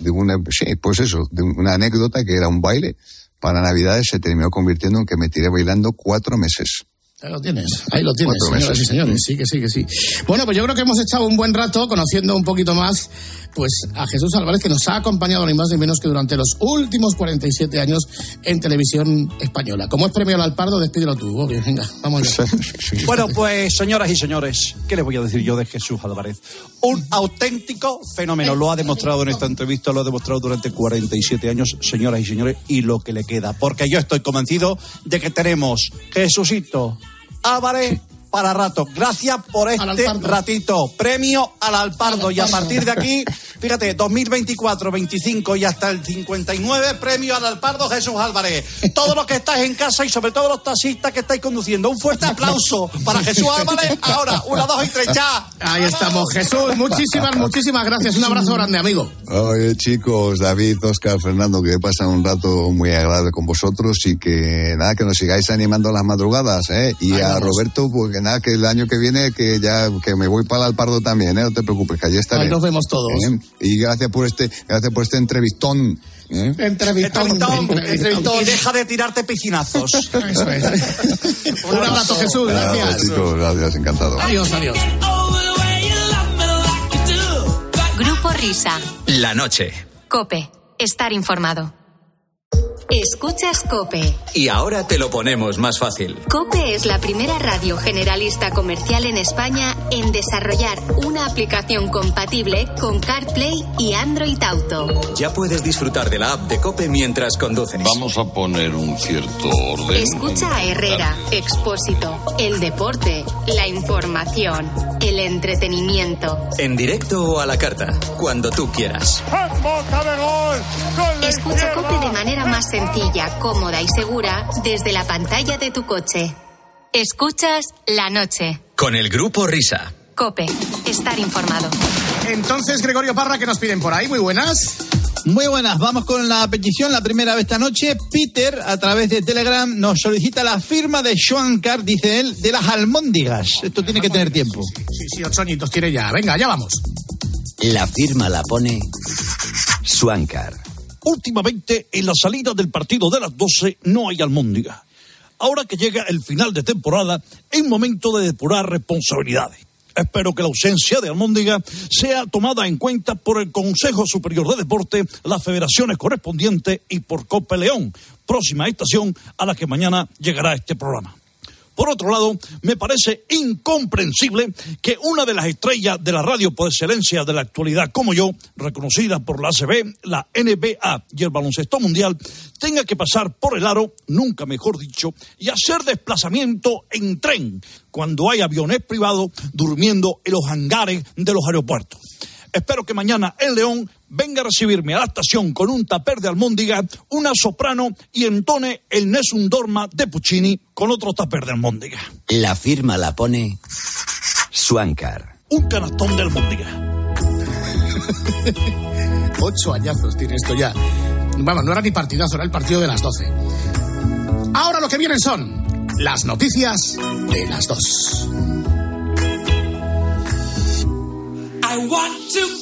una anécdota que era un baile para Navidades, se terminó convirtiendo en que me tiré bailando 4 meses. Ahí lo tienes, señoras y señores, sí. Bueno, pues yo creo que hemos echado un buen rato conociendo un poquito más pues a Jesús Álvarez, que nos ha acompañado ni más ni menos que durante los últimos 47 años en Televisión Española. Como es premio al Pardo, despídelo tú, Bobby, venga, vamos allá. Bueno, pues señoras y señores, ¿qué les voy a decir yo de Jesús Álvarez? Un auténtico fenómeno, lo ha demostrado en esta entrevista, lo ha demostrado durante 47 años, señoras y señores, y lo que le queda, porque yo estoy convencido de que tenemos Jesucito Álvarez para rato. Gracias por este ratito. Premio al Alpardo. Y a partir de aquí, fíjate, 2024, 25 y hasta el 59, premio al Alpardo Jesús Álvarez. Todos los que estáis en casa y sobre todo los taxistas que estáis conduciendo, un fuerte aplauso para Jesús Álvarez. Ahora, 1, 2 y 3, ya. Ahí estamos, Jesús. Muchísimas gracias. Un abrazo grande, amigo. Oye, chicos, David, Óscar, Fernando, que pasan un rato muy agradable con vosotros y que nada, que nos sigáis animando a las madrugadas, Y ahí a vamos. Roberto, pues que nada, que el año que viene que me voy para el Alpardo también, no te preocupes, que allí estaré. Ahí nos vemos todos. Y gracias por este entrevistón. Entrevistón. Y deja de tirarte piscinazos. Eso es. Un abrazo, Jesús, gracias. Chicos, gracias, encantado. Adiós. Grupo Risa. La noche. COPE. Estar informado. Escuchas COPE. Y ahora te lo ponemos más fácil. COPE es la primera radio generalista comercial en España en desarrollar una aplicación compatible con CarPlay y Android Auto. Ya puedes disfrutar de la app de COPE mientras conduces. Vamos a poner un cierto orden. Escucha a Herrera, Expósito, el deporte, la información, el entretenimiento. En directo o a la carta, cuando tú quieras. Escucha COPE de manera más sencilla, cómoda y segura desde la pantalla de tu coche. Escuchas La Noche. Con el Grupo Risa. COPE. Estar informado. Entonces, Gregorio Parra, ¿qué nos piden por ahí? Muy buenas. Muy buenas, vamos con la petición, la primera de esta noche. Peter, a través de Telegram, nos solicita la firma de Schwankar, dice él, de las almóndigas. Esto tiene que tener tiempo. Sí, 8 añitos tiene ya. Venga, ya vamos. La firma la pone Schwankar. Últimamente, en la salida del partido de las 12 no hay almóndiga. Ahora que llega el final de temporada, es momento de depurar responsabilidades. Espero que la ausencia de almóndiga sea tomada en cuenta por el Consejo Superior de Deporte, las federaciones correspondientes y por COPE León, próxima estación a la que mañana llegará este programa. Por otro lado, me parece incomprensible que una de las estrellas de la radio por excelencia de la actualidad como yo, reconocida por la ACB, la NBA y el baloncesto mundial, tenga que pasar por el aro, nunca mejor dicho, y hacer desplazamiento en tren cuando hay aviones privados durmiendo en los hangares de los aeropuertos. Espero que mañana en León venga a recibirme a la estación con un tupper de almóndiga, una soprano y entone el Nessun Dorma de Puccini con otro tupper de almóndiga. La firma la pone Schwankar. Un canastón de almóndiga. 8 añazos tiene esto ya. Vamos, no era ni partidazo, era el partido de las 12. Ahora lo que vienen son las noticias de las 2. I want to